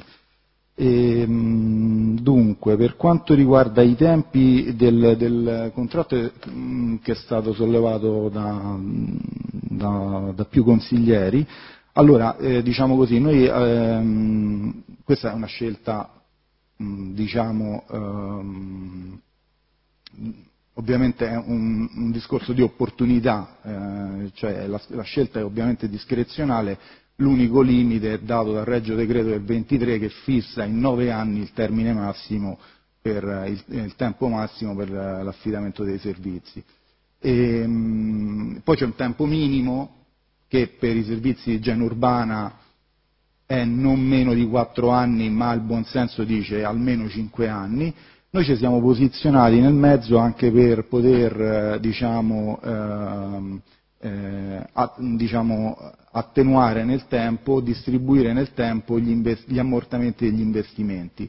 E, dunque, per quanto riguarda i tempi del, del contratto che è stato sollevato da, da, da più consiglieri, allora, eh, diciamo così, noi, ehm, questa è una scelta, diciamo, ehm, ovviamente è un, un discorso di opportunità, eh, cioè la, la scelta è ovviamente discrezionale. L'unico limite è dato dal Regio Decreto del ventitré, che fissa in nove anni il termine massimo per il, il tempo massimo per l'affidamento dei servizi. E, mh, poi c'è un tempo minimo che per i servizi di igiene urbana è non meno di quattro anni, ma il buonsenso dice almeno cinque anni. Noi ci siamo posizionati nel mezzo anche per poter, eh, diciamo, eh, eh, a, diciamo, attenuare nel tempo, distribuire nel tempo gli, invest- gli ammortamenti degli investimenti.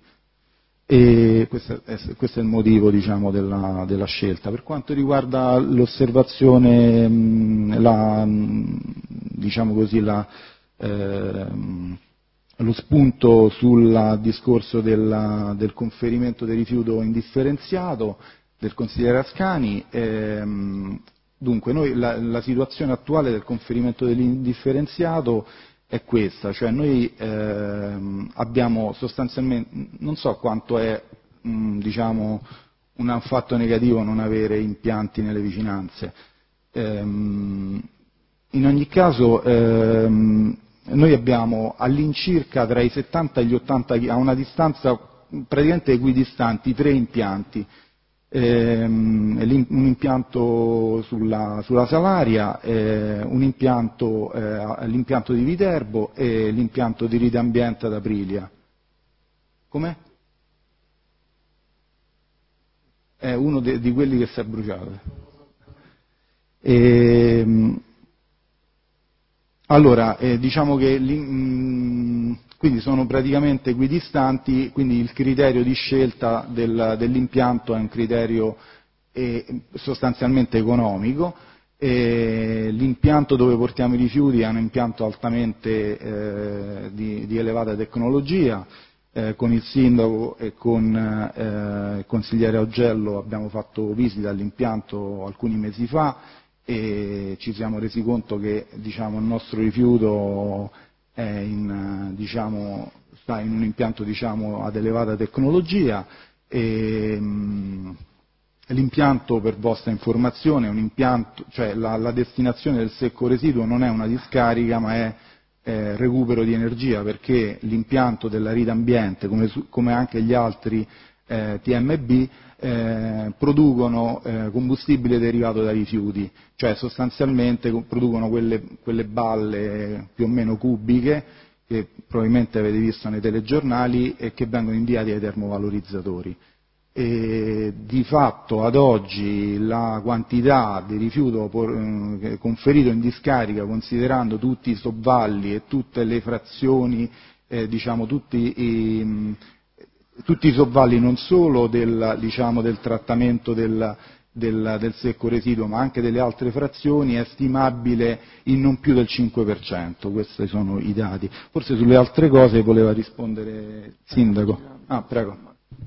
E questo è, questo è il motivo, diciamo, della, della scelta. Per quanto riguarda l'osservazione, mh, la, mh, diciamo così, la, eh, lo spunto sul discorso della, del conferimento del rifiuto indifferenziato del consigliere Ascani, ehm, dunque noi la, la situazione attuale del conferimento dell'indifferenziato è questa, cioè noi ehm, abbiamo sostanzialmente, non so quanto è mh, diciamo un fatto negativo non avere impianti nelle vicinanze, ehm, in ogni caso ehm, noi abbiamo all'incirca tra i settanta e gli ottanta, a una distanza praticamente equidistanti, tre impianti, ehm, un impianto sulla, sulla Salaria, eh, un impianto, eh, l'impianto di Viterbo e l'impianto di Rite Ambiente ad Aprilia. Come? è uno de, di quelli che si è bruciato. E, allora, eh, diciamo che mh, quindi sono praticamente equidistanti, quindi il criterio di scelta del, dell'impianto è un criterio eh, sostanzialmente economico. E l'impianto dove portiamo i rifiuti è un impianto altamente eh, di, di elevata tecnologia. Eh, con il sindaco e con eh, il consigliere Augello abbiamo fatto visita all'impianto alcuni mesi fa e ci siamo resi conto che, diciamo, il nostro rifiuto è in, diciamo, sta in un impianto, diciamo, ad elevata tecnologia e mh, l'impianto, per vostra informazione, è un impianto, cioè la, la destinazione del secco residuo non è una discarica ma è eh, recupero di energia, perché l'impianto della Rita Ambiente, come, come anche gli altri eh, T M B, eh, producono eh, combustibile derivato dai rifiuti, cioè sostanzialmente producono quelle, quelle balle più o meno cubiche che probabilmente avete visto nei telegiornali e che vengono inviati ai termovalorizzatori. E di fatto ad oggi la quantità di rifiuto por, conferito in discarica, considerando tutti i sobballi e tutte le frazioni, eh, diciamo tutti i, tutti i sobballi non solo del, diciamo, del trattamento del, del, del secco residuo ma anche delle altre frazioni, è stimabile in non più del cinque per cento. Questi sono i dati. Forse sulle altre cose voleva rispondere il sindaco. Ah, prego.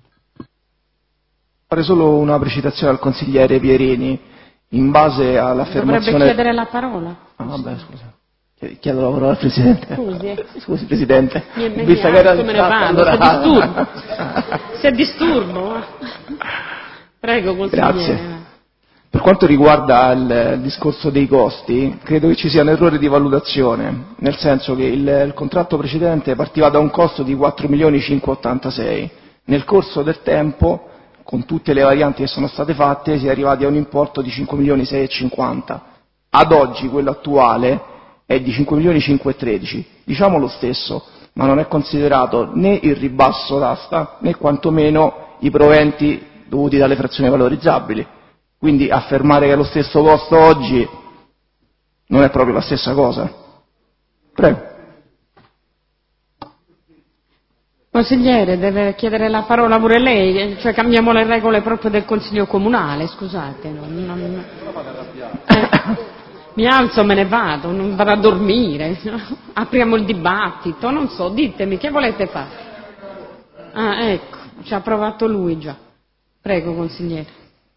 Fare solo una precisazione al consigliere Pierini in base all'affermazione. Dovrebbe chiedere la parola. Ah, vabbè, scusa. Chiedo la parola al Presidente. Scusi. Scusi, Presidente. Mi, mi, Vista mi che alzo, me ne vado, allora... se disturbo. Se disturbo. Prego, consigliere. Grazie. Per quanto riguarda il, il discorso dei costi, credo che ci sia un errore di valutazione, nel senso che il, il contratto precedente partiva da un costo di quattro milioni cinquecentottantasei. Nel corso del tempo, con tutte le varianti che sono state fatte, si è arrivati a un importo di cinque milioni seicentocinquanta. Ad oggi quello attuale è di cinque milioni cinquecentotredici. Diciamo lo stesso, ma non è considerato né il ribasso d'asta né quantomeno i proventi dovuti dalle frazioni valorizzabili. Quindi affermare che è lo stesso costo oggi non è proprio la stessa cosa. Prego. Consigliere, deve chiedere la parola pure lei, cioè cambiamo le regole proprio del Consiglio Comunale, scusate. Non, non... Eh, mi alzo, me ne vado, non vado a dormire, apriamo il dibattito, non so, ditemi, che volete fare? Ah, ecco, ci ha provato lui già. Prego, consigliere.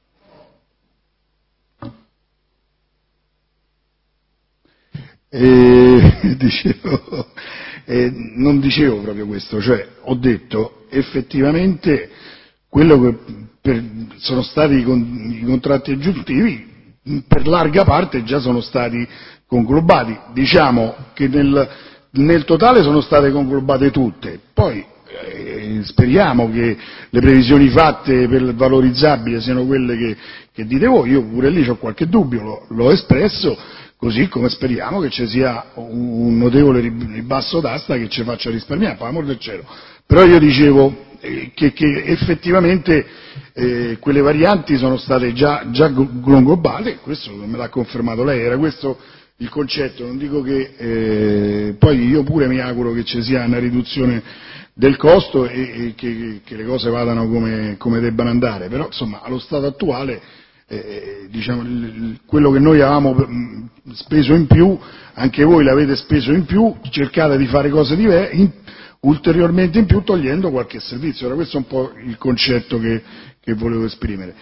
E, dicevo, eh, non dicevo proprio questo, cioè ho detto effettivamente quello che per, sono stati i, con, i contratti aggiuntivi per larga parte già sono stati conglobati, diciamo che nel, nel totale sono state conglobate tutte, poi eh, speriamo che le previsioni fatte per il valorizzabile siano quelle che, che dite voi, io pure lì ho qualche dubbio, lo, l'ho espresso, così come speriamo che ci sia un notevole ribasso d'asta che ci faccia risparmiare, per l'amor del cielo. Però io dicevo eh, che, che effettivamente eh, quelle varianti sono state già, già conglobate, questo me l'ha confermato lei, era questo il concetto, non dico che eh, poi io pure mi auguro che ci sia una riduzione del costo e, e che, che le cose vadano come, come debbano andare, però insomma allo stato attuale Eh, diciamo, quello che noi avevamo speso in più, anche voi l'avete speso in più, cercate di fare cose diverse, in, ulteriormente in più togliendo qualche servizio. Ora questo è un po' il concetto che, che volevo esprimere.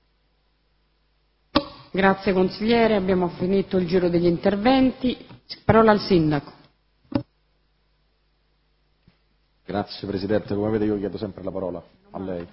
Grazie consigliere, abbiamo finito il giro degli interventi. Parola al sindaco. Grazie Presidente, come vede io chiedo sempre la parola a lei.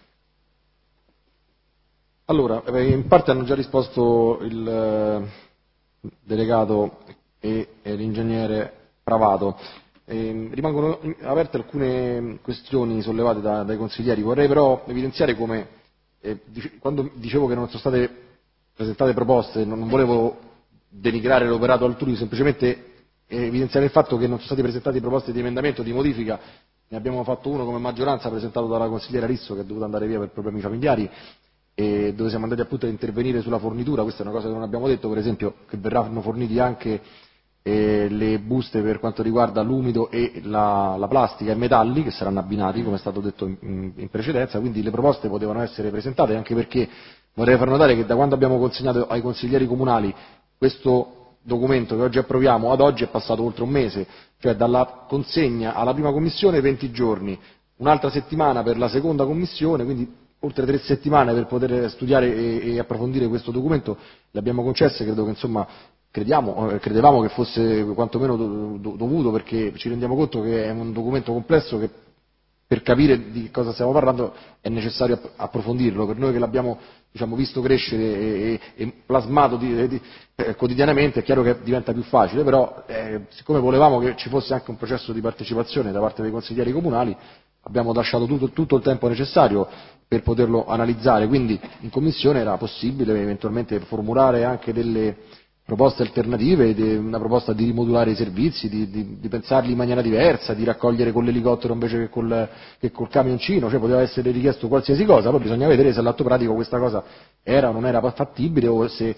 Allora, in parte hanno già risposto il delegato e, e l'ingegnere Pravato. E rimangono aperte alcune questioni sollevate da, dai consiglieri. Vorrei però evidenziare come, eh, quando dicevo che non sono state presentate proposte, non, non volevo denigrare l'operato altrui, semplicemente evidenziare il fatto che non sono state presentate proposte di emendamento, di modifica. Ne abbiamo fatto uno come maggioranza presentato dalla consigliera Risso, che è dovuta andare via per problemi familiari, e dove siamo andati appunto a intervenire sulla fornitura. Questa è una cosa che non abbiamo detto, per esempio, che verranno forniti anche eh, le buste per quanto riguarda l'umido e la, la plastica e metalli, che saranno abbinati, come è stato detto in, in precedenza, quindi le proposte potevano essere presentate, anche perché vorrei far notare che da quando abbiamo consegnato ai consiglieri comunali questo documento che oggi approviamo ad oggi è passato oltre un mese, cioè dalla consegna alla prima commissione venti giorni, un'altra settimana per la seconda commissione, quindi oltre tre settimane per poter studiare e, e approfondire questo documento le abbiamo concesse. Credo che insomma crediamo, eh, credevamo che fosse quantomeno do, do, dovuto, perché ci rendiamo conto che è un documento complesso che per capire di cosa stiamo parlando è necessario approfondirlo. Per noi che l'abbiamo diciamo, visto crescere e, e, e plasmato di, di, eh, quotidianamente è chiaro che diventa più facile, però eh, siccome volevamo che ci fosse anche un processo di partecipazione da parte dei consiglieri comunali abbiamo lasciato tutto, tutto il tempo necessario per poterlo analizzare, quindi in commissione era possibile eventualmente formulare anche delle proposte alternative, una proposta di rimodulare i servizi, di, di, di pensarli in maniera diversa, di raccogliere con l'elicottero invece che col, che col camioncino, cioè poteva essere richiesto qualsiasi cosa, poi bisogna vedere se all'atto pratico questa cosa era o non era fattibile o se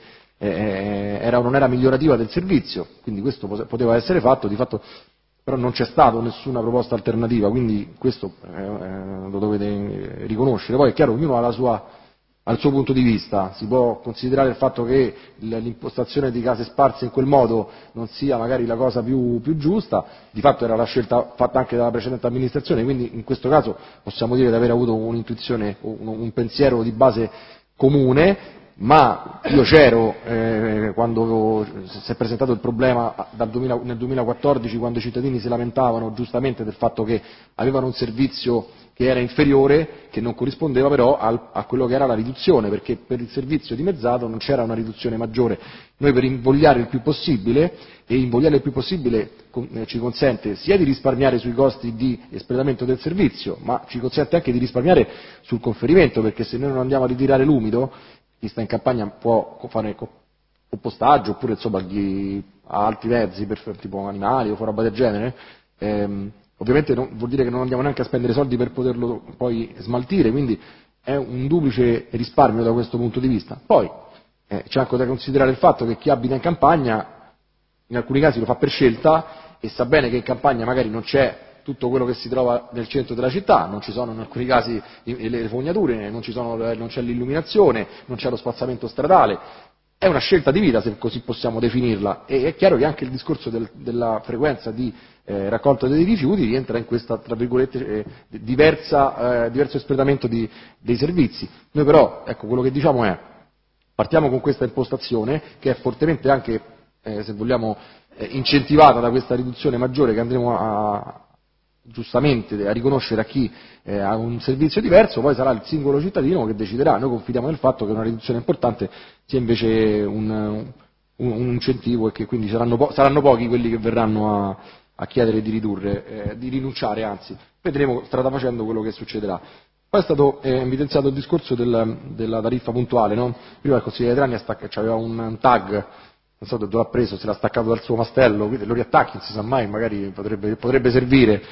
eh, era o non era migliorativa del servizio, quindi questo poteva essere fatto, di fatto però non c'è stata nessuna proposta alternativa, quindi questo eh, lo dovete riconoscere. Poi è chiaro, ognuno ha la sua al suo punto di vista, si può considerare il fatto che l'impostazione di case sparse in quel modo non sia magari la cosa più, più giusta, di fatto era la scelta fatta anche dalla precedente amministrazione, quindi in questo caso possiamo dire di aver avuto un'intuizione, un, un pensiero di base comune, ma io c'ero eh, quando si è presentato il problema dal duemila, nel duemilaquattordici, quando i cittadini si lamentavano giustamente del fatto che avevano un servizio che era inferiore, che non corrispondeva però al, a quello che era la riduzione, perché per il servizio dimezzato non c'era una riduzione maggiore. Noi per invogliare il più possibile, e invogliare il più possibile eh, ci consente sia di risparmiare sui costi di espletamento del servizio, ma ci consente anche di risparmiare sul conferimento, perché se noi non andiamo a ritirare l'umido, chi sta in campagna può fare compostaggio oppure insomma chi ha altri mezzi per tipo animali o roba del genere, ehm, ovviamente non, vuol dire che non andiamo neanche a spendere soldi per poterlo poi smaltire, quindi è un duplice risparmio da questo punto di vista. Poi eh, c'è anche da considerare il fatto che chi abita in campagna in alcuni casi lo fa per scelta e sa bene che in campagna magari non c'è tutto quello che si trova nel centro della città, non ci sono in alcuni casi le fognature, non, ci sono, non c'è l'illuminazione, non c'è lo spazzamento stradale, è una scelta di vita se così possiamo definirla e è chiaro che anche il discorso del, della frequenza di eh, raccolta dei rifiuti rientra in questa tra virgolette eh, diversa, eh, diverso espletamento di, dei servizi. Noi però, ecco, quello che diciamo è partiamo con questa impostazione che è fortemente anche, eh, se vogliamo, eh, incentivata da questa riduzione maggiore che andremo a giustamente a riconoscere a chi eh, ha un servizio diverso, poi sarà il singolo cittadino che deciderà. Noi confidiamo nel fatto che una riduzione importante sia invece un, un, un incentivo e che quindi saranno, po- saranno pochi quelli che verranno a, a chiedere di ridurre, eh, di rinunciare, anzi vedremo strada facendo quello che succederà. Poi è stato eh, evidenziato il discorso del, della tariffa puntuale, no? Prima il consigliere Trani aveva un, un tag, non so da dove l'ha preso, se l'ha staccato dal suo mastello, lo riattacchi, non si sa mai, magari potrebbe, potrebbe servire.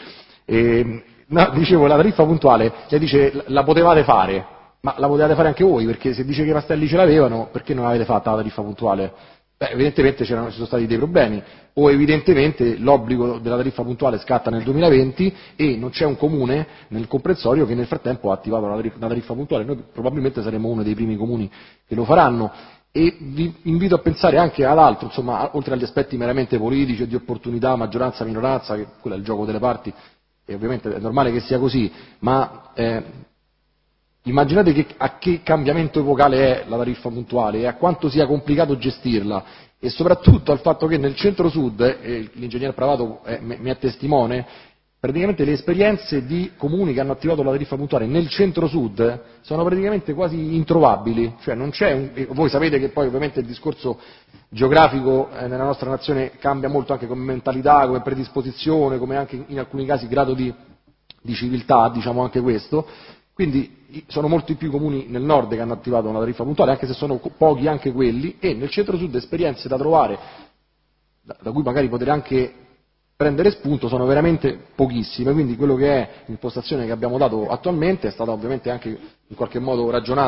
E, no, dicevo, la tariffa puntuale, lei dice la potevate fare, ma la potevate fare anche voi, perché se dice che i mastelli ce l'avevano, perché non l'avete fatta la tariffa puntuale? Beh, evidentemente c'erano, ci sono stati dei problemi, o evidentemente l'obbligo della tariffa puntuale scatta nel duemilaventi e non c'è un comune nel comprensorio che nel frattempo ha attivato la tariffa, la tariffa puntuale. Noi probabilmente saremo uno dei primi comuni che lo faranno. E vi invito a pensare anche all'altro, insomma, oltre agli aspetti meramente politici e di opportunità, maggioranza, minoranza, che quello è il gioco delle parti, e ovviamente è normale che sia così, ma eh, immaginate che, a che cambiamento epocale è la tariffa puntuale e a quanto sia complicato gestirla e soprattutto al fatto che nel centro-sud, e l'ingegner Pravato è, mi è testimone, praticamente le esperienze di comuni che hanno attivato la tariffa puntuale nel centro-sud sono praticamente quasi introvabili, cioè non c'è un, voi sapete che poi ovviamente il discorso geografico eh, nella nostra nazione cambia molto anche come mentalità, come predisposizione, come anche in alcuni casi grado di, di civiltà, diciamo anche questo, quindi sono molti più comuni nel nord che hanno attivato una tariffa puntuale, anche se sono pochi anche quelli, e nel centro-sud esperienze da trovare, da, da cui magari poter anche prendere spunto, sono veramente pochissime, quindi quello che è l'impostazione che abbiamo dato attualmente è stata ovviamente anche in qualche modo ragionata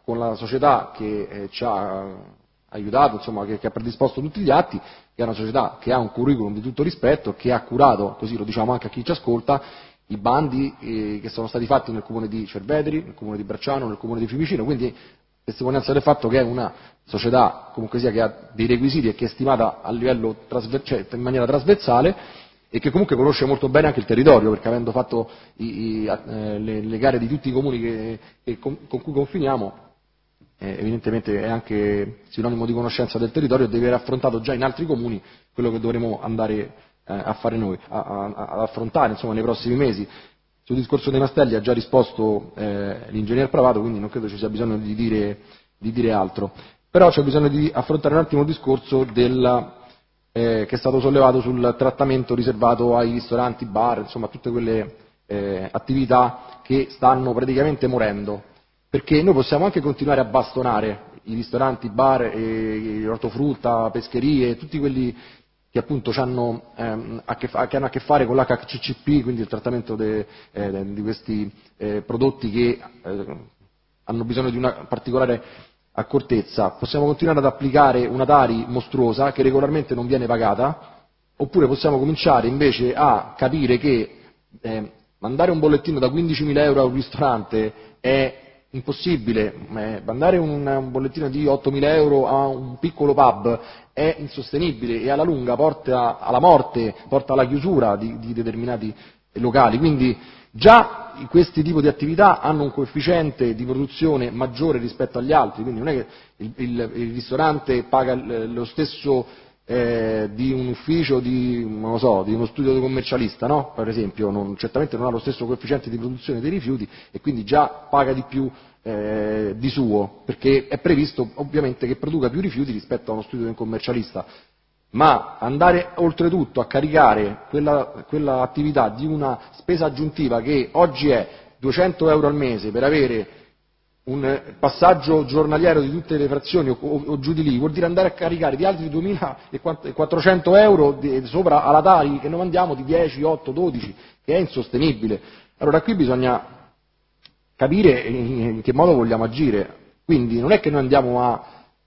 con la società che eh, ci ha aiutato, insomma, che, che ha predisposto tutti gli atti, che è una società che ha un curriculum di tutto rispetto, che ha curato, così lo diciamo anche a chi ci ascolta, i bandi eh, che sono stati fatti nel comune di Cerveteri, nel comune di Bracciano, nel comune di Fiumicino, quindi testimonianza del fatto che è una società comunque sia che ha dei requisiti e che è stimata a livello trasver- cioè, in maniera trasversale e che comunque conosce molto bene anche il territorio, perché avendo fatto i, i, eh, le, le gare di tutti i comuni che, che con, con cui confiniamo, eh, evidentemente è anche sinonimo di conoscenza del territorio e deve aver affrontato già in altri comuni quello che dovremo andare eh, a fare noi, a, a, ad affrontare insomma, nei prossimi mesi. Sul discorso dei mastelli ha già risposto eh, l'ingegner Pravato, quindi non credo ci sia bisogno di dire, di dire altro. Però c'è bisogno di affrontare un attimo il discorso del, eh, che è stato sollevato sul trattamento riservato ai ristoranti, bar, insomma tutte quelle eh, attività che stanno praticamente morendo. Perché noi possiamo anche continuare a bastonare i ristoranti, bar, e ortofrutta, pescherie, tutti quelli che appunto hanno, ehm, a che, che hanno a che fare con l'H C C P, quindi il trattamento de, eh, di questi eh, prodotti che eh, hanno bisogno di una particolare accortezza. Possiamo continuare ad applicare una Tari mostruosa che regolarmente non viene pagata, oppure possiamo cominciare invece a capire che eh, mandare un bollettino da quindicimila euro a un ristorante è impossibile, eh, mandare un, un bollettino di ottomila euro a un piccolo pub è insostenibile e alla lunga porta alla morte, porta alla chiusura di, di determinati locali. Quindi già questi tipi di attività hanno un coefficiente di produzione maggiore rispetto agli altri, quindi non è che il, il, il ristorante paga lo stesso eh, di un ufficio, di, non lo so, di uno studio di commercialista, no? Per esempio, non, certamente non ha lo stesso coefficiente di produzione dei rifiuti e quindi già paga di più eh, di suo, perché è previsto ovviamente che produca più rifiuti rispetto a uno studio di un commercialista. Ma andare oltretutto a caricare quella, quella attività di una spesa aggiuntiva che oggi è duecento euro al mese per avere un passaggio giornaliero di tutte le frazioni o, o, o giù di lì, vuol dire andare a caricare di altri duemilaquattrocento euro di, sopra alla Tari che noi mandiamo di dieci, otto, dodici, che è insostenibile. Allora qui bisogna capire in, in che modo vogliamo agire, quindi non è che noi andiamo a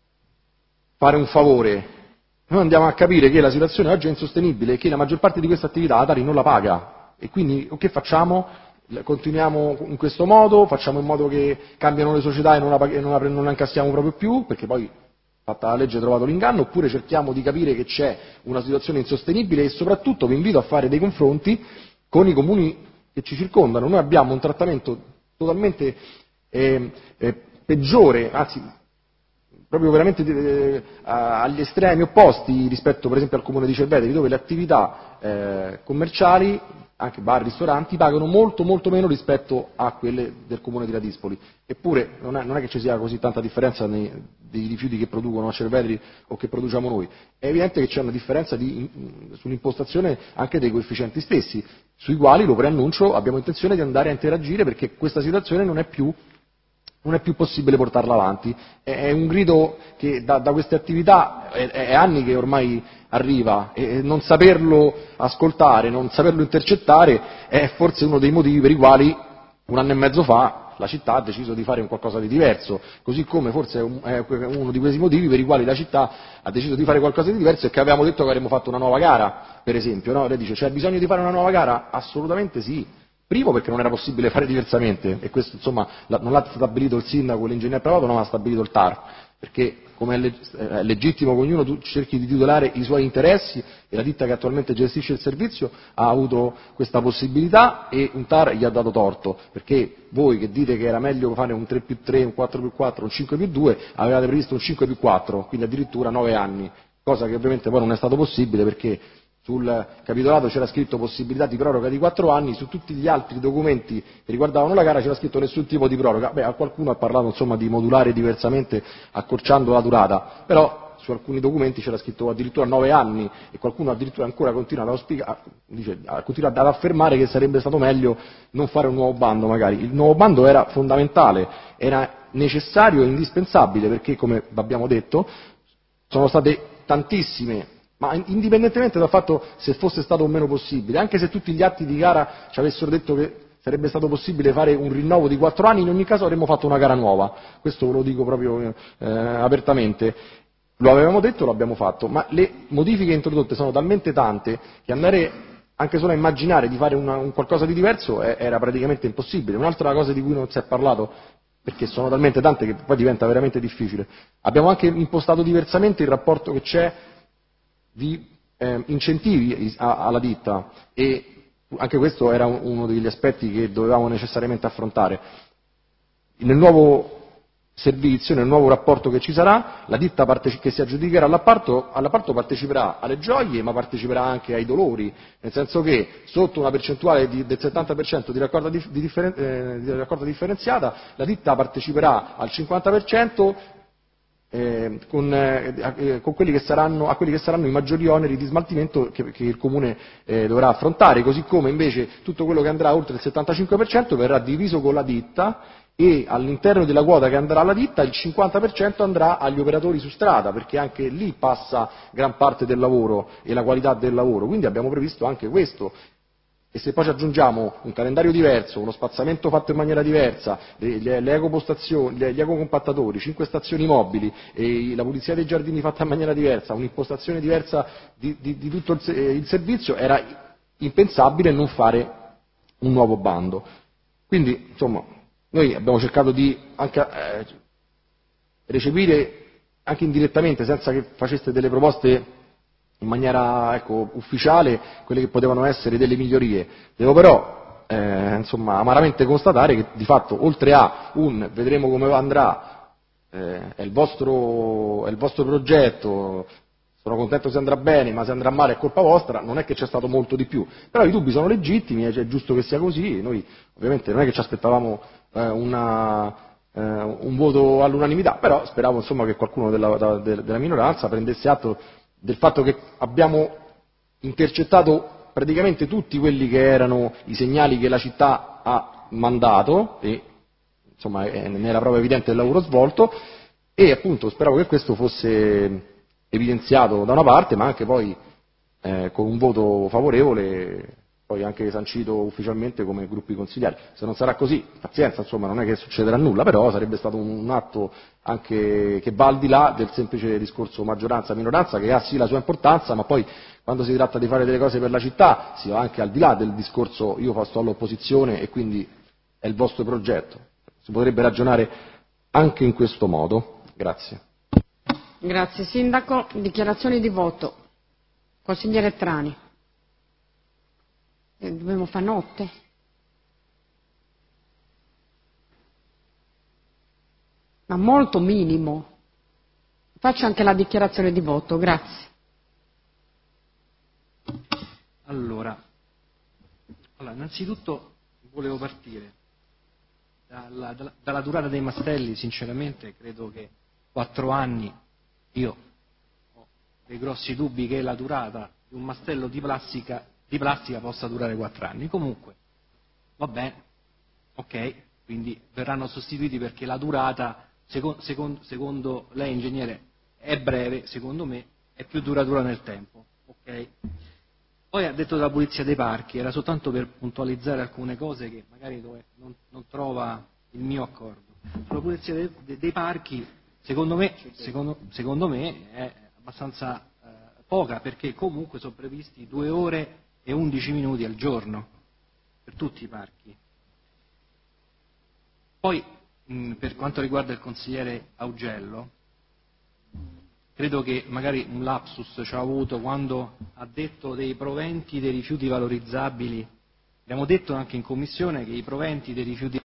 fare un favore, noi andiamo a capire che la situazione oggi è insostenibile e che la maggior parte di questa attività la Tari non la paga e quindi che facciamo? Continuiamo in questo modo, facciamo in modo che cambiano le società e non la, pag- non la, non la incassiamo proprio più, perché poi fatta la legge trovato l'inganno, oppure cerchiamo di capire che c'è una situazione insostenibile e soprattutto vi invito a fare dei confronti con i comuni che ci circondano. Noi abbiamo un trattamento totalmente eh, eh, peggiore, anzi proprio veramente eh, agli estremi opposti rispetto per esempio al comune di Cerveteri, dove le attività eh, commerciali, anche bar, ristoranti, pagano molto molto meno rispetto a quelle del comune di Ladispoli. Eppure non è, non è che ci sia così tanta differenza nei, dei rifiuti che producono a Cerveteri o che produciamo noi, è evidente che c'è una differenza di, sull'impostazione anche dei coefficienti stessi, sui quali, lo preannuncio, abbiamo intenzione di andare a interagire perché questa situazione non è più non è più possibile portarla avanti. È un grido che da, da queste attività è, è anni che ormai arriva e non saperlo ascoltare, non saperlo intercettare è forse uno dei motivi per i quali un anno e mezzo fa la città ha deciso di fare un qualcosa di diverso, così come forse è uno di questi motivi per i quali la città ha deciso di fare qualcosa di diverso e che avevamo detto che avremmo fatto una nuova gara, per esempio, no? Lei dice c'è bisogno di fare una nuova gara? Assolutamente sì. Primo perché non era possibile fare diversamente e questo insomma non l'ha stabilito il sindaco e l'ingegner Pravato, no, l'ha stabilito il T A R, perché come è legittimo che ognuno cerchi di tutelare i suoi interessi e la ditta che attualmente gestisce il servizio ha avuto questa possibilità e un T A R gli ha dato torto, perché voi che dite che era meglio fare un tre più tre, un quattro più quattro, un cinque più due, avevate previsto un cinque più quattro, quindi addirittura nove anni, cosa che ovviamente poi non è stato possibile perché sul capitolato c'era scritto possibilità di proroga di quattro anni, su tutti gli altri documenti che riguardavano la gara c'era scritto nessun tipo di proroga. Beh, a qualcuno ha parlato insomma di modulare diversamente accorciando la durata, però su alcuni documenti c'era scritto addirittura nove anni e qualcuno addirittura ancora continua ad, auspica, dice, continua ad affermare che sarebbe stato meglio non fare un nuovo bando magari. Il nuovo bando era fondamentale, era necessario e indispensabile perché, come abbiamo detto, sono state tantissime, ma indipendentemente dal fatto se fosse stato o meno possibile, anche se tutti gli atti di gara ci avessero detto che sarebbe stato possibile fare un rinnovo di quattro anni, in ogni caso avremmo fatto una gara nuova, questo ve lo dico proprio eh, apertamente. Lo avevamo detto, lo abbiamo fatto, ma le modifiche introdotte sono talmente tante che andare anche solo a immaginare di fare una, un qualcosa di diverso è, era praticamente impossibile. Un'altra cosa di cui non si è parlato, perché sono talmente tante che poi diventa veramente difficile, abbiamo anche impostato diversamente il rapporto che c'è di eh, incentivi a, alla ditta, e anche questo era un, uno degli aspetti che dovevamo necessariamente affrontare. Nel nuovo servizio, nel nuovo rapporto che ci sarà, la ditta parteci- che si aggiudicherà all'appalto, all'appalto parteciperà alle gioie, ma parteciperà anche ai dolori, nel senso che sotto una percentuale di, del settanta per cento di raccolta, di, di differen- eh, di raccolta differenziata, la ditta parteciperà al cinquanta per cento Eh, con, eh, con quelli che saranno, a quelli che saranno i maggiori oneri di smaltimento che, che il Comune eh, dovrà affrontare, così come invece tutto quello che andrà oltre il settantacinque per cento verrà diviso con la ditta, e all'interno della quota che andrà alla ditta il cinquanta per cento andrà agli operatori su strada, perché anche lì passa gran parte del lavoro e la qualità del lavoro, quindi abbiamo previsto anche questo. E se poi ci aggiungiamo un calendario diverso, uno spazzamento fatto in maniera diversa, le, le, le ecopostazioni, gli ecocompattatori, cinque stazioni mobili, e la pulizia dei giardini fatta in maniera diversa, un'impostazione diversa di, di, di tutto il, il servizio, era impensabile non fare un nuovo bando. Quindi, insomma, noi abbiamo cercato di anche eh, recepire anche indirettamente, senza che faceste delle proposte in maniera ecco, ufficiale, quelle che potevano essere delle migliorie. Devo però eh, insomma, amaramente constatare che di fatto, oltre a un vedremo come andrà, eh, è, il vostro, è il vostro progetto, sono contento se andrà bene, ma se andrà male è colpa vostra, non è che c'è stato molto di più. Però i dubbi sono legittimi, è giusto che sia così, noi ovviamente non è che ci aspettavamo eh, una, eh, un voto all'unanimità, però speravo insomma, che qualcuno della, da, della minoranza prendesse atto del fatto che abbiamo intercettato praticamente tutti quelli che erano i segnali che la città ha mandato, e insomma ne era proprio evidente il lavoro svolto, e appunto speravo che questo fosse evidenziato da una parte, ma anche poi eh, con un voto favorevole, poi anche sancito ufficialmente come gruppi consigliari. Se non sarà così, pazienza, insomma, non è che succederà nulla, però sarebbe stato un atto anche che va al di là del semplice discorso maggioranza-minoranza, che ha sì la sua importanza, ma poi quando si tratta di fare delle cose per la città si va anche al di là del discorso io sto all'opposizione e quindi è il vostro progetto. Si potrebbe ragionare anche in questo modo. Grazie. Grazie Sindaco. Dichiarazioni di voto. Consigliere Trani. Eh, dobbiamo fare notte? Ma molto minimo. Faccio anche la dichiarazione di voto, grazie. Allora, allora innanzitutto volevo partire dalla, dalla, dalla durata dei mastelli. Sinceramente credo che quattro anni, io ho dei grossi dubbi che la durata di un mastello di plastica, di plastica possa durare quattro anni. Comunque, va bene, ok, quindi verranno sostituiti perché la durata, secondo, secondo, secondo lei ingegnere, è breve, secondo me è più duratura nel tempo, ok? Poi ha detto della pulizia dei parchi, era soltanto per puntualizzare alcune cose che magari dove non, non trova il mio accordo. Sulla pulizia dei, dei, dei parchi, secondo me, secondo, secondo me è abbastanza eh, poca, perché comunque sono previsti due ore e undici minuti al giorno per tutti i parchi. Poi, mh, per quanto riguarda il consigliere Augello, credo che magari un lapsus ci ha avuto quando ha detto dei proventi dei rifiuti valorizzabili. Abbiamo detto anche in commissione che i proventi dei rifiuti